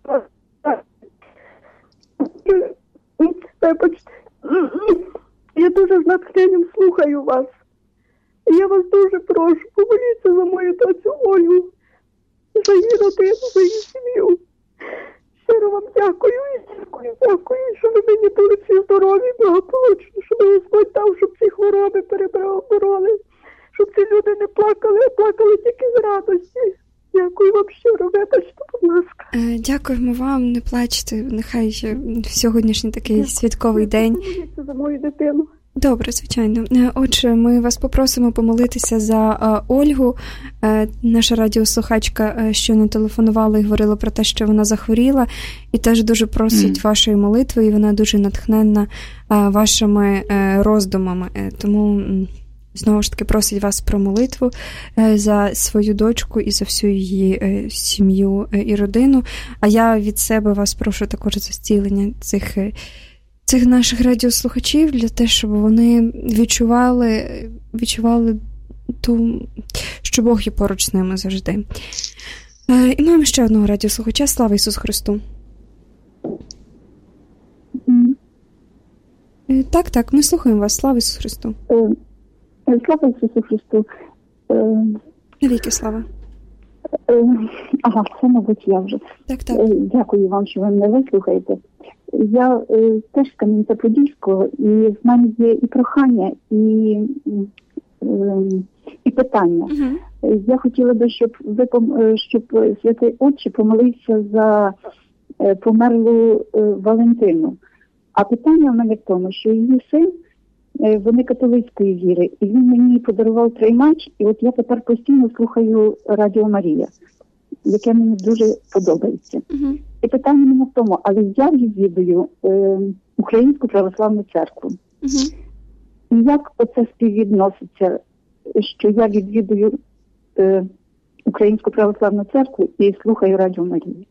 Я дуже з натхненням слухаю вас. Я вас дуже прошу, помоліться за мою доцю Ольгу, за її родину, за її сім'ю. Щиро вам дякую, щоб ви мені були всі здорові, благополучні, щоб Господь дав, щоб ці хвороби перебороли, щоб ці люди не плакали, а плакали тільки з радості. Дякую вам щиро, вибачте, будь ласка. Дякуємо вам, не плачте, нехай сьогоднішній такий святковий день. Помоліться за мою дитину. Добре, звичайно. Отже, ми вас попросимо помолитися за Ольгу. Наша радіослухачка щойно телефонувала і говорила про те, що вона захворіла, і теж дуже просить вашої молитви, і вона дуже натхненна вашими роздумами. Тому, знову ж таки, просить вас про молитву за свою дочку і за всю її сім'ю і родину. А я від себе вас прошу також за зцілення цих наших радіослухачів, для того, щоб вони відчували ту, що Бог є поруч з ними завжди. І маємо ще одного радіослухача. Слава Ісусу Христу. Так, ми слухаємо вас. Слава Ісусу Христу. Слава Ісусу Христу. Навіки слава. Ага, це, мабуть, я вже. Так. Дякую вам, що ви мене вислухаєте. Я теж з Кам'янця-Подільського, і в мене є і прохання, і питання. Я хотіла би, щоб Святий Отче помолився за померлу Валентину. А питання в мене в тому, що її син, вони католицької віри, і він мені подарував приймач, і от я тепер постійно слухаю Радіо Марія, яке мені дуже подобається. І питання мене в тому, але я відвідую Українську православну церкву. І як оце співвідноситься, що я відвідую Українську православну церкву і слухаю Радіо Марії?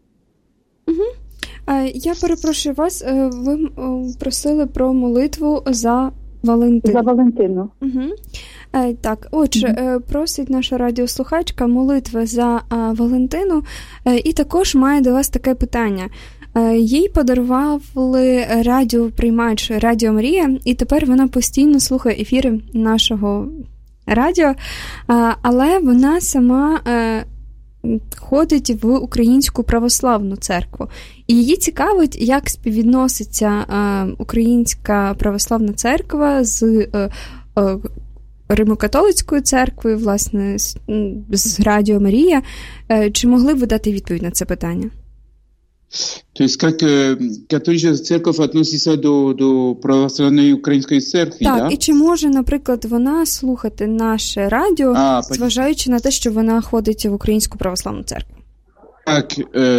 Я перепрошую вас, ви просили про молитву за Валентину. За Валентину. Так, отже, просить наша радіослухачка молитви за Валентину, і також має до вас таке питання. їй подарували радіоприймач Радіо Марія, і тепер вона постійно слухає ефіри нашого радіо, але вона сама ходить в Українську православну церкву. І її цікавить, як співвідноситься Українська православна церква з Римо-католицькою церквою, власне, з Радіо Марія. Чи могли б ви дати відповідь на це питання? То есть, как католическая церковь относится до православной украинской церкви, так, да? І чи може, наприклад, вона слухати наше радіо, зважаючи на те, що вона ходить в Українську православну церкву? Так,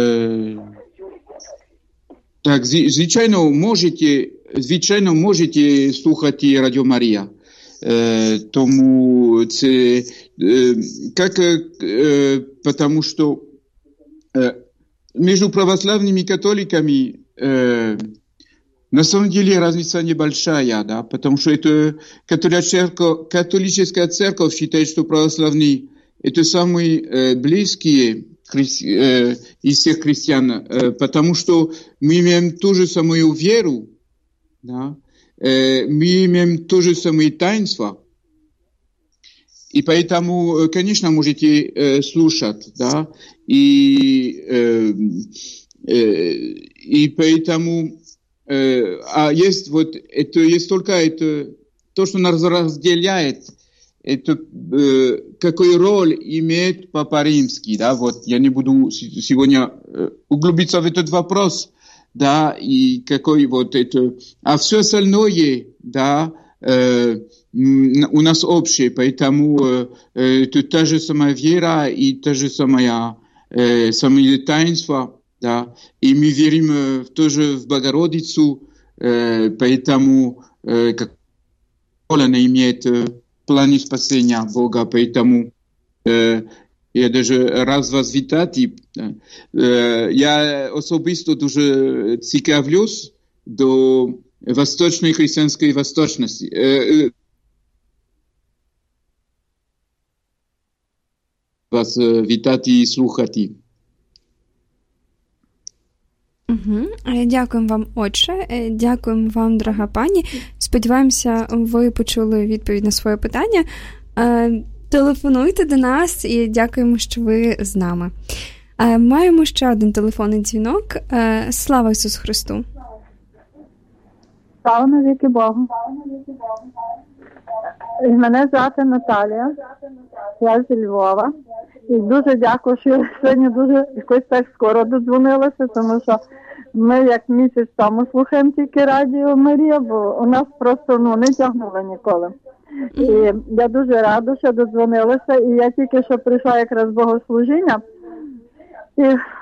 так, звичайно, можете слухати Радіо Марія. Тому це, потому что между православными католиками на самом деле разница небольшая, да, потому что это католическая церковь считает, что православные это самые близкие из всех христиан, потому что мы имеем ту же самую веру, да, мы имеем то же самое таинство, и поэтому, конечно, можете слушать, да, и поэтому, а есть вот это есть только это то, что нас разделяет, это какую роль имеет Папа Римский, да, вот я не буду сегодня углубиться в этот вопрос, да, и какой вот это, а все остальное, да, у нас общее, поэтому это та же самая вера и та же самое таинство, да, и мы верим тоже в Богородицу, поэтому как она имеет в плане спасения Бога, поэтому я даже раз вас вітати. Я особисто дуже цікавлюсь до восточної християнської восточності. Вас вітати і слухати. Дякуємо вам, отче. Дякуємо вам, дорога пані. Сподіваємося, ви почули відповідь на своє питання. Телефонуйте до нас і дякуємо, що ви з нами. Маємо ще один телефонний дзвінок. Слава Ісусу Христу! Слава навіки Богу! Мене звати Наталія, я зі Львова. І дуже дякую, що я сьогодні дуже якось так скоро додзвонилася, тому що ми як місяць тому слухаємо тільки Радіо Марія, бо у нас просто не тягнуло ніколи. І я дуже рада, що додзвонилася, і я тільки що прийшла якраз з богослужіння, і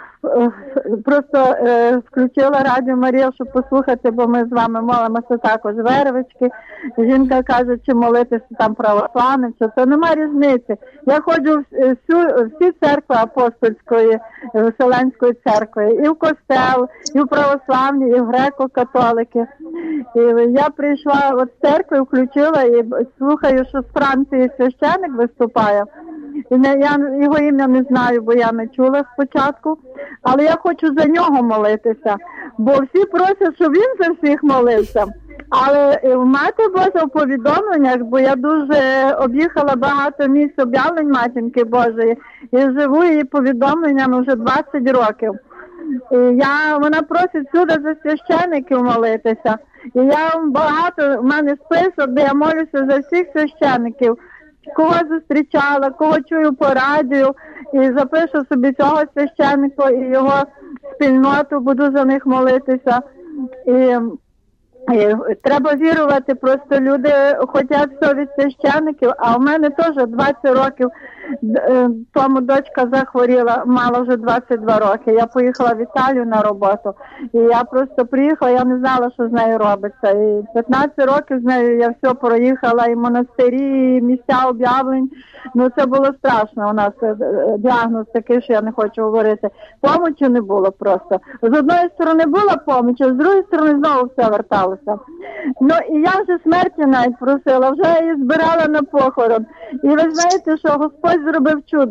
просто включила Радіо Марія, щоб послухати, бо ми з вами молимося також вервички. Жінка каже, чи молитися там православним, що це немає різниці. Я ходжу всі церкви апостольської, Вселенської церкви, і в костел, і в православні, і в греко-католики. І я прийшла от з церкви, включила і слухаю, що з Франції священик виступає. І я його ім'я не знаю, бо я не чула спочатку. Але я хочу за нього молитися, бо всі просять, щоб він за всіх молився. Але Мати Божа в повідомленнях, бо я дуже об'їхала багато місць об'явлень Матінки Божої і живу її повідомленнями вже 20 років. І вона просить сюди за священиків молитися. І в мене список, де я молюся за всіх священиків. Кого зустрічала, кого чую по радіо, і запишу собі цього священника і його спільноту, буду за них молитися. І треба вірувати, просто люди хочуть все від священників, а в мене теж 20 років тому дочка захворіла, мала вже 22 роки. Я поїхала в Італію на роботу, і я просто приїхала, я не знала, що з нею робиться. І 15 років з нею я все проїхала, і монастирі, і місця об'явлень. Це було страшно у нас, діагноз такий, що я не хочу говорити. Помочі не було просто. З одної сторони була поміч, а з другої сторони знову все верталося. І я вже смерті навіть просила, вже її збирала на похорон. І ви знаєте, що Господь зробив чудо.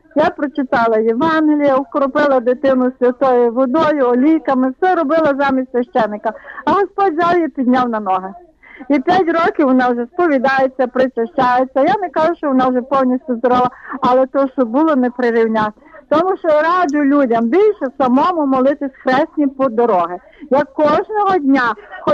Я прочитала Євангеліє, окропила дитину святою водою, олійками, все робила замість священика. А Господь взяв її і підняв на ноги. І 5 років вона вже сповідається, причащається. Я не кажу, що вона вже повністю здорова, але то, що було, не прирівняти. Тому що раджу людям більше самому молитись хресні по дороги. Я кожного дня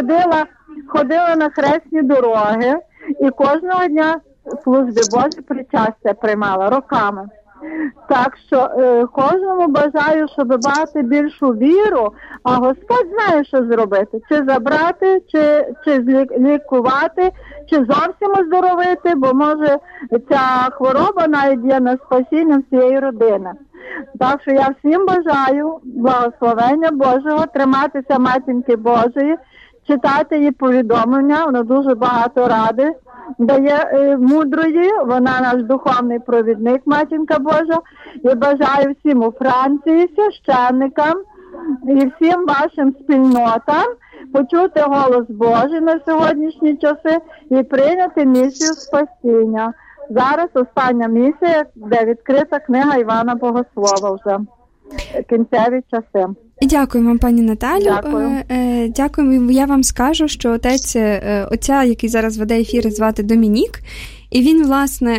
ходила на хресні дороги і кожного дня служби Божі причастя приймала роками. Так що кожному бажаю, щоб мати більшу віру, а Господь знає, що зробити. Чи забрати, чи лікувати, чи зовсім оздоровити, бо може ця хвороба навіть є на спасіння всієї родини. Так що я всім бажаю благословення Божого, триматися Матінки Божої, читати її повідомлення, вона дуже багато ради дає мудрої, вона наш духовний провідник, Матінка Божа, і бажаю всім у Франції, священникам і всім вашим спільнотам почути голос Божий на сьогоднішні часи і прийняти місію спасіння. Зараз остання місія, де відкрита книга Івана Богослова вже, кінцеві часи. Дякую вам, пані Наталю. Дякую. Я вам скажу, що отця, який зараз веде ефіри, звати Домінік, і він, власне,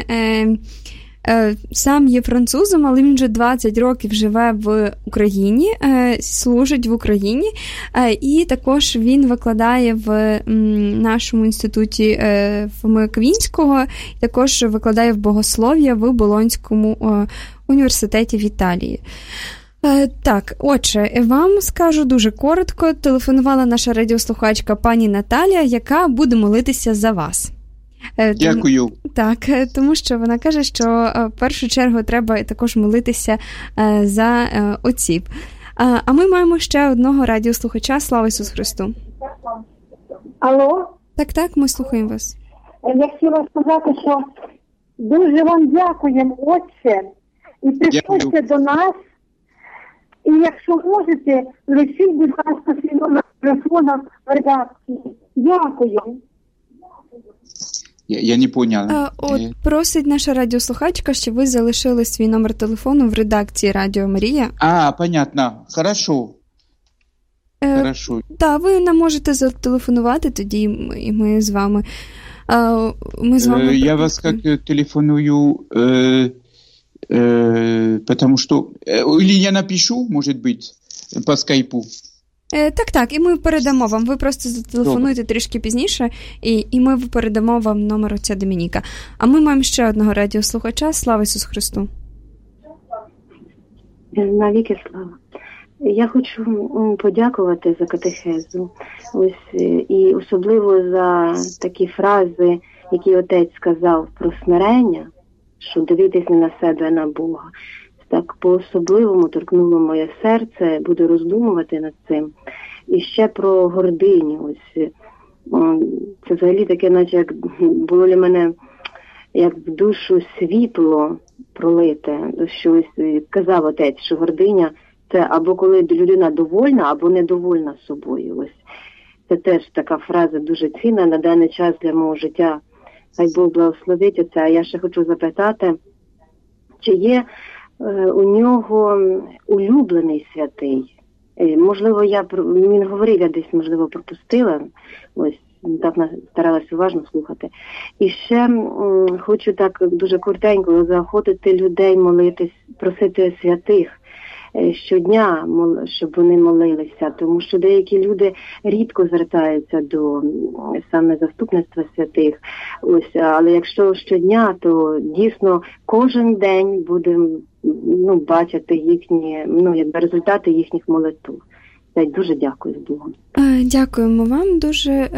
сам є французом, але він вже 20 років живе в Україні, служить в Україні, і також він викладає в нашому інституті Фоми Квінського, і також викладає в богослов'я в Болонському університеті в Італії. Так, отже, вам скажу дуже коротко. Телефонувала наша радіослухачка пані Наталія, яка буде молитися за вас. Дякую. Так, тому що вона каже, що в першу чергу треба також молитися за отців. А ми маємо ще одного радіослухача. Слава Ісусу Христу. Алло? Так, ми слухаємо вас. Я хотіла сказати, що дуже вам дякуємо, Отче, і приходьте до нас. І якщо можете, лишіть, будь ласка, свій номер телефона в редакції. Дякую. Я не поняла. Просить наша радіослухачка, щоб ви залишили свій номер телефону в редакції Радіо Марія. Понятно. Хорошо. Хорошо. Так, ви нам можете зателефонувати тоді, і ми з вами. Я вас как телефоную... потому что... Или я напишу, может быть, по скайпу. Так, і ми передамо вам. Ви просто зателефонуєте трішки пізніше, і ми передамо вам номер отця Домініка. А ми маємо ще одного радіослухача. Слава Ісусу Христу. Навіки слава. Я хочу подякувати за катехезу. Ось, і особливо за такі фрази, які отець сказав про смирення, що дивитись не на себе, а на Бога. Так по-особливому торкнуло моє серце, буду роздумувати над цим. І ще про гординю. Ось, це взагалі таке, наче як було для мене як в душу світло пролите. Що ось казав отець, що гординя – це або коли людина довольна, або недовольна собою. Ось. Це теж така фраза дуже цінна на даний час для мого життя. Хай Бог благословить оце. А я ще хочу запитати, чи є у нього улюблений святий? Можливо, він говорив, я десь, можливо, пропустила. Ось, так старалась уважно слухати. І ще хочу так дуже коротенько заохотити людей молитись, просити святих щодня, щоб вони молилися, тому що деякі люди рідко звертаються до саме заступництва святих. Ось, але якщо щодня, то дійсно кожен день будемо бачити їхні, якби результати їхніх молитв. Я дуже дякую Богу. Дякуємо вам дуже.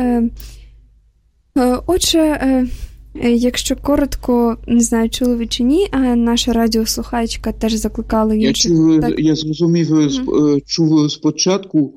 Отже, якщо коротко, не знаю, чули ви чи ні, а наша радіослухачка теж закликала інших. Я зрозумів, чув спочатку,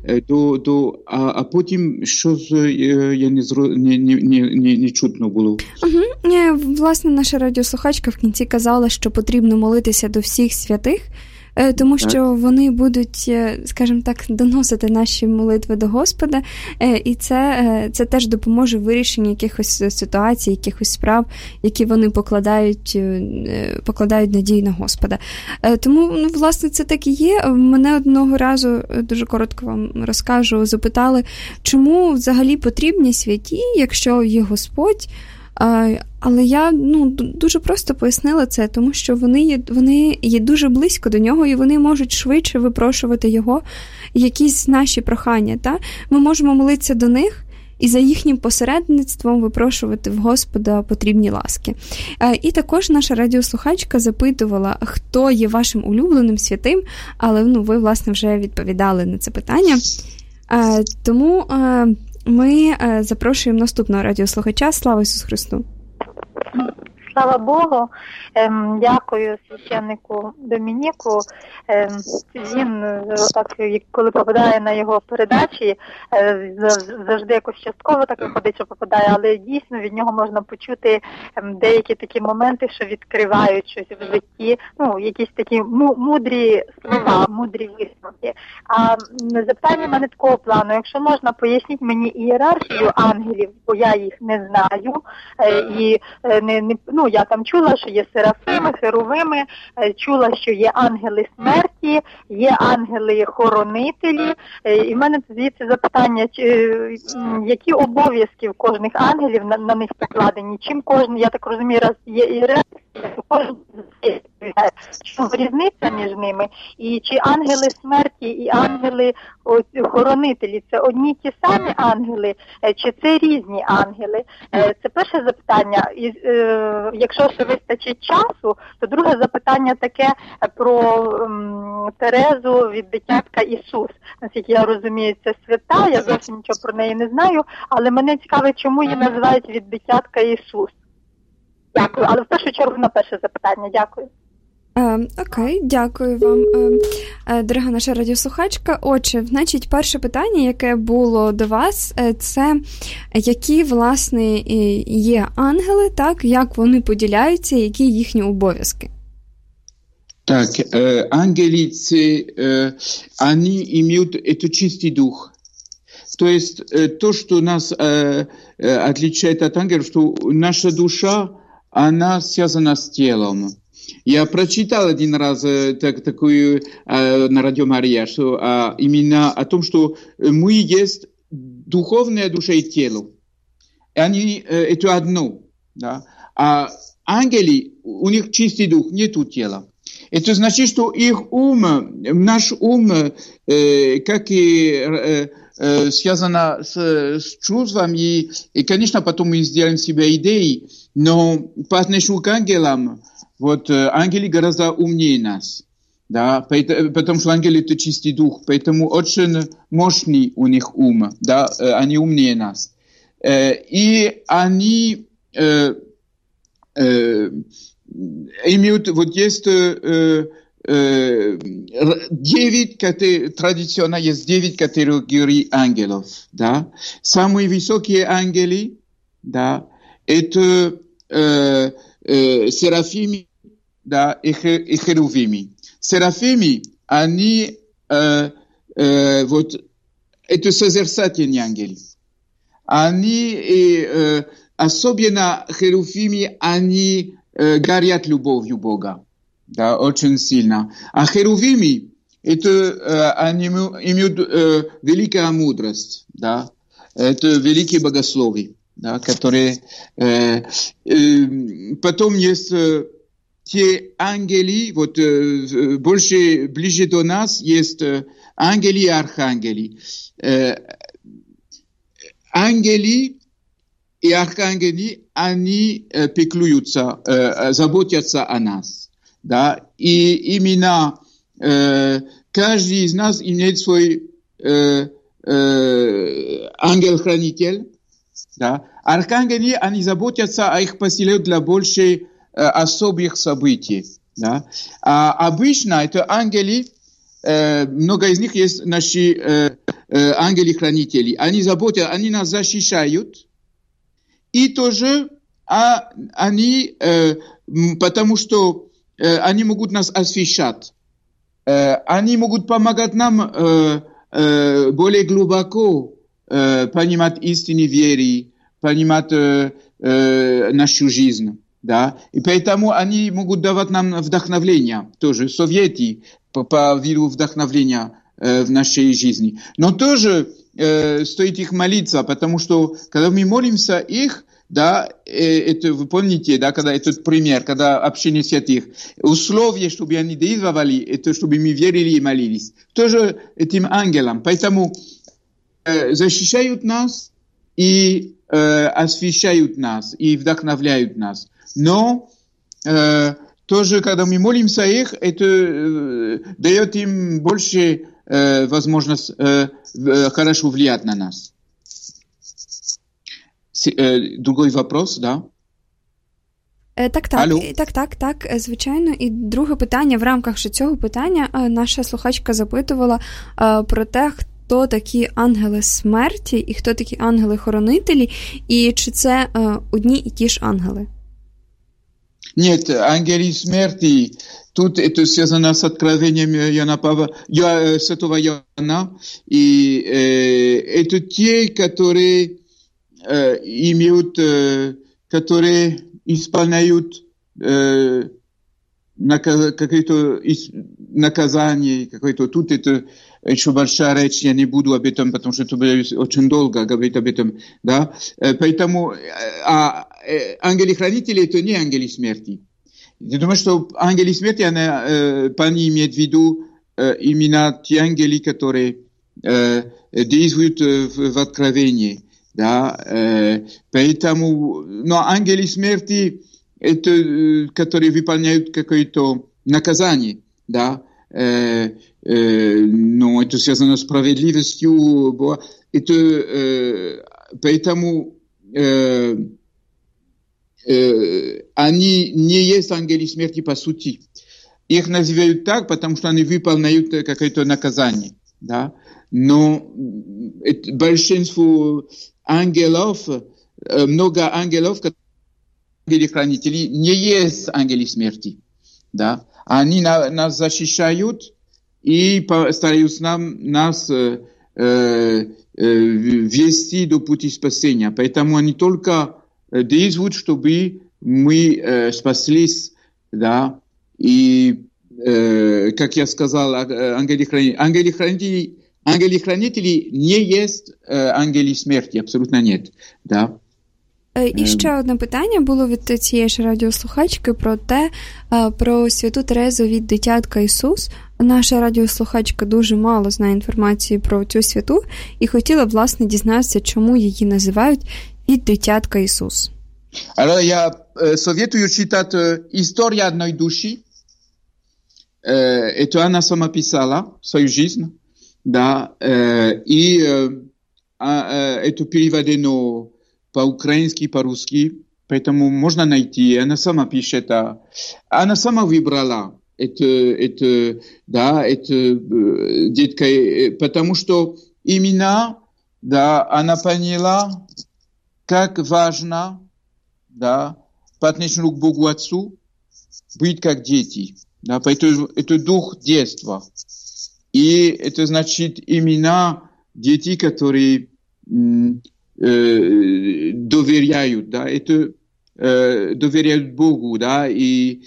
а потім щось я не чутно було. Власне, наша радіослухачка в кінці казала, що потрібно молитися до всіх святих, тому що вони будуть, скажімо так, доносити наші молитви до Господа, і це теж допоможе в вирішенні якихось ситуацій, якихось справ, які вони покладають надію на Господа. Тому, власне, це так і є. Мене одного разу, дуже коротко вам розкажу, запитали, чому взагалі потрібні святі, якщо є Господь. Але я дуже просто пояснила це, тому що вони є дуже близько до нього, і вони можуть швидше випрошувати його якісь наші прохання. Та? Ми можемо молитися до них і за їхнім посередництвом випрошувати в Господа потрібні ласки. І також наша радіослухачка запитувала, хто є вашим улюбленим святим, але ви, власне, вже відповідали на це питання. Тому ми запрошуємо наступного радіослухача. Слава Ісусу Христу! Слава Богу, дякую священнику Домініку. Він, так, коли попадає на його передачі, завжди якось частково так виходить, що попадає, але дійсно від нього можна почути деякі такі моменти, що відкривають щось в житті, якісь такі мудрі слова, мудрі висновки. А запитання в мене такого плану, якщо можна, поясніть мені ієрархію ангелів, бо я їх не знаю, і я там чула, що є серафими, херувими, чула, що є ангели смерті, є ангели-хоронителі. І в мене звідси запитання, які обов'язки в кожних ангелів на них покладені? Чим кожен, я так розумію, раз є ієрархія, то кожен що різниця між ними? І чи ангели смерті і ангели-хоронителі це одні ті самі ангели, чи це різні ангели? Це перше запитання. І, якщо ще вистачить часу, то друге запитання таке про Терезу від дитятка Ісус. Наскільки я розумію, це свята, я зовсім нічого про неї не знаю, але мене цікавить, чому її називають від дитятка Ісус. Дякую, але в першу чергу на перше запитання. Дякую. Окей, дякую вам, дорога наша радіослухачка. Отже, значить, перше питання, яке було до вас, це які, власне, є ангели, так, як вони поділяються, які їхні обов'язки? Так, ангели, они имеют это чистый дух. То есть то, что нас отличает от ангелов, что наша душа, она связана с телом. Я прочитал один раз такую на Радио Мария, что именно о том, что мы есть духовная душа и тело. И они это одно. Да? А ангели, у них чистый дух, нету тела. Это значит, что их наш ум, как и связано с чувствами, и, конечно, потом мы сделаем себе идеи, но по отношению к ангелам, ангелы гораздо умнее нас, да, потому что ангелы это чистый дух, поэтому очень мощный у них ум, да, они умнее нас. И они имеют, есть 9 традиционно есть 9 категорий ангелов, да. Самые высокие ангелы, да, это серафимы, да, и херувимы. Серафимы, они это созерцательные ангелы. Они, особенно херувимы, они горят любовью Бога, да, очень сильно. А херувимы, это они имеют великая мудрость, да, это великие богословы, да, которые потом есть те ангелы, ближе до нас есть ангелы и архангелы. Ангелы и архангелы, они пеклуются, заботятся о нас, да, и именно каждый из нас имеет свой ангел-хранитель, да. Архангелы, они заботятся, их посылают для больше особых событий, да. А обычно это ангелы, много из них есть наши ангелы-хранители. Они заботятся, они нас защищают, и тоже они, потому что они могут нас освещать. они могут помогать нам более глубоко понимать истины веры, понимать нашу жизнь. Да? И поэтому они могут давать нам вдохновение, тоже советы по виду вдохновления в нашей жизни. Но тоже стоит их молиться, потому что когда мы молимся их, да, это вы помните, да, когда этот пример, когда общение святых, условие, чтобы они действовали, это чтобы мы верили и молились. Тоже этим ангелам. Поэтому защищают нас и освещают нас, и вдохновляют нас. Но тоже, когда мы молимся их, это дает им больше возможность хорошо влиять на нас. Другой вопрос, да? Так, звичайно. І друге питання, в рамках ще цього питання, наша слухачка запитувала про те, хто такі ангели смерті і хто такі ангели-хоронителі, і чи це одні і ті ж ангели? Нет, ангели смерти, тут это связано с откровением Святого Иоанна, и это те, которые имеют, которые исполняют какое-то наказание, какое-то, тут это еще большая речь, я не буду об этом, потому что это будет очень долго говорить об этом, да, поэтому, ангелы-хранители это не ангелы смерти. Я думаю, что ангелы смерти, Пани имеет в виду именно те ангелы, которые действуют в откровении, да, поэтому, но ангелы смерти это, которые выполняют какое-то наказание, да, но это связано с справедливостью, это, поэтому они не есть ангелы смерти по сути. Их называют так, потому что они выполняют какое-то наказание, да, но большинство ангелов, много ангелов, ангелы-хранители, не есть ангелы смерти, да, они нас защищают и стараются нас вести до пути спасения. Поэтому они только действуют, чтобы мы спаслись, да, и, как я сказал, ангелы-хранители не есть ангелы смерти, абсолютно нет, да. І ще одне питання було від цієї ж радіослухачки про Святу Терезу від Дитятка Ісус. Наша радіослухачка дуже мало знає інформації про цю святу і хотіла, власне, дізнатися, чому її називають від Дитятка Ісус. Alors, я советую читать «История одной души». Это она сама писала свою жизнь, да, и это переведено по-украински, по-русски, поэтому можно найти. Она сама пишет, она сама выбрала это детка, потому что именно, да, она поняла, как важно, да, по отношению к Богу Отцу быть как дети, да, поэтому это дух детства. И это значит именно дети, которые доверяют, да, это доверяют Богу, да, и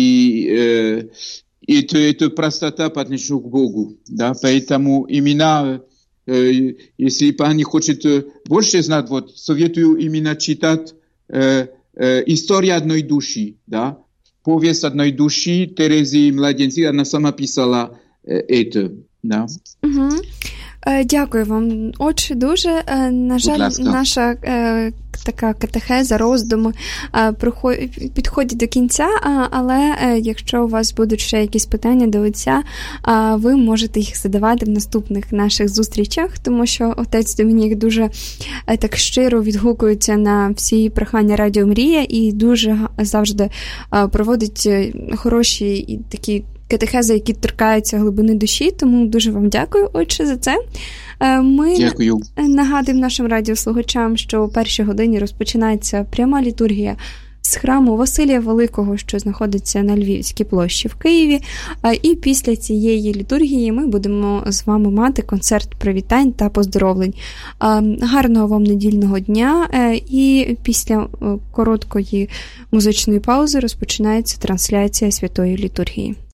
это простота по отношению к Богу, да, поэтому именно, если Пани хочет больше знать, вот, советую именно читать «История одной души», да, повесть одной души Терезы Младенци, она сама писала это, да. Угу. Дякую вам, отче, дуже. На жаль, наша така катехеза, роздуми підходять до кінця, але якщо у вас будуть ще якісь питання до отця, ви можете їх задавати в наступних наших зустрічах, тому що отець Домінік дуже так щиро відгукується на всі прохання Радіо Мрія і дуже завжди проводить хороші і такі катехези, які торкаються глибини душі, тому дуже вам дякую, отче, за це. Ми нагадуємо нашим радіослухачам, що о 1:00 розпочинається пряма літургія з храму Василія Великого, що знаходиться на Львівській площі в Києві. І після цієї літургії ми будемо з вами мати концерт привітань та поздоровлень. Гарного вам недільного дня, і після короткої музичної паузи розпочинається трансляція святої літургії.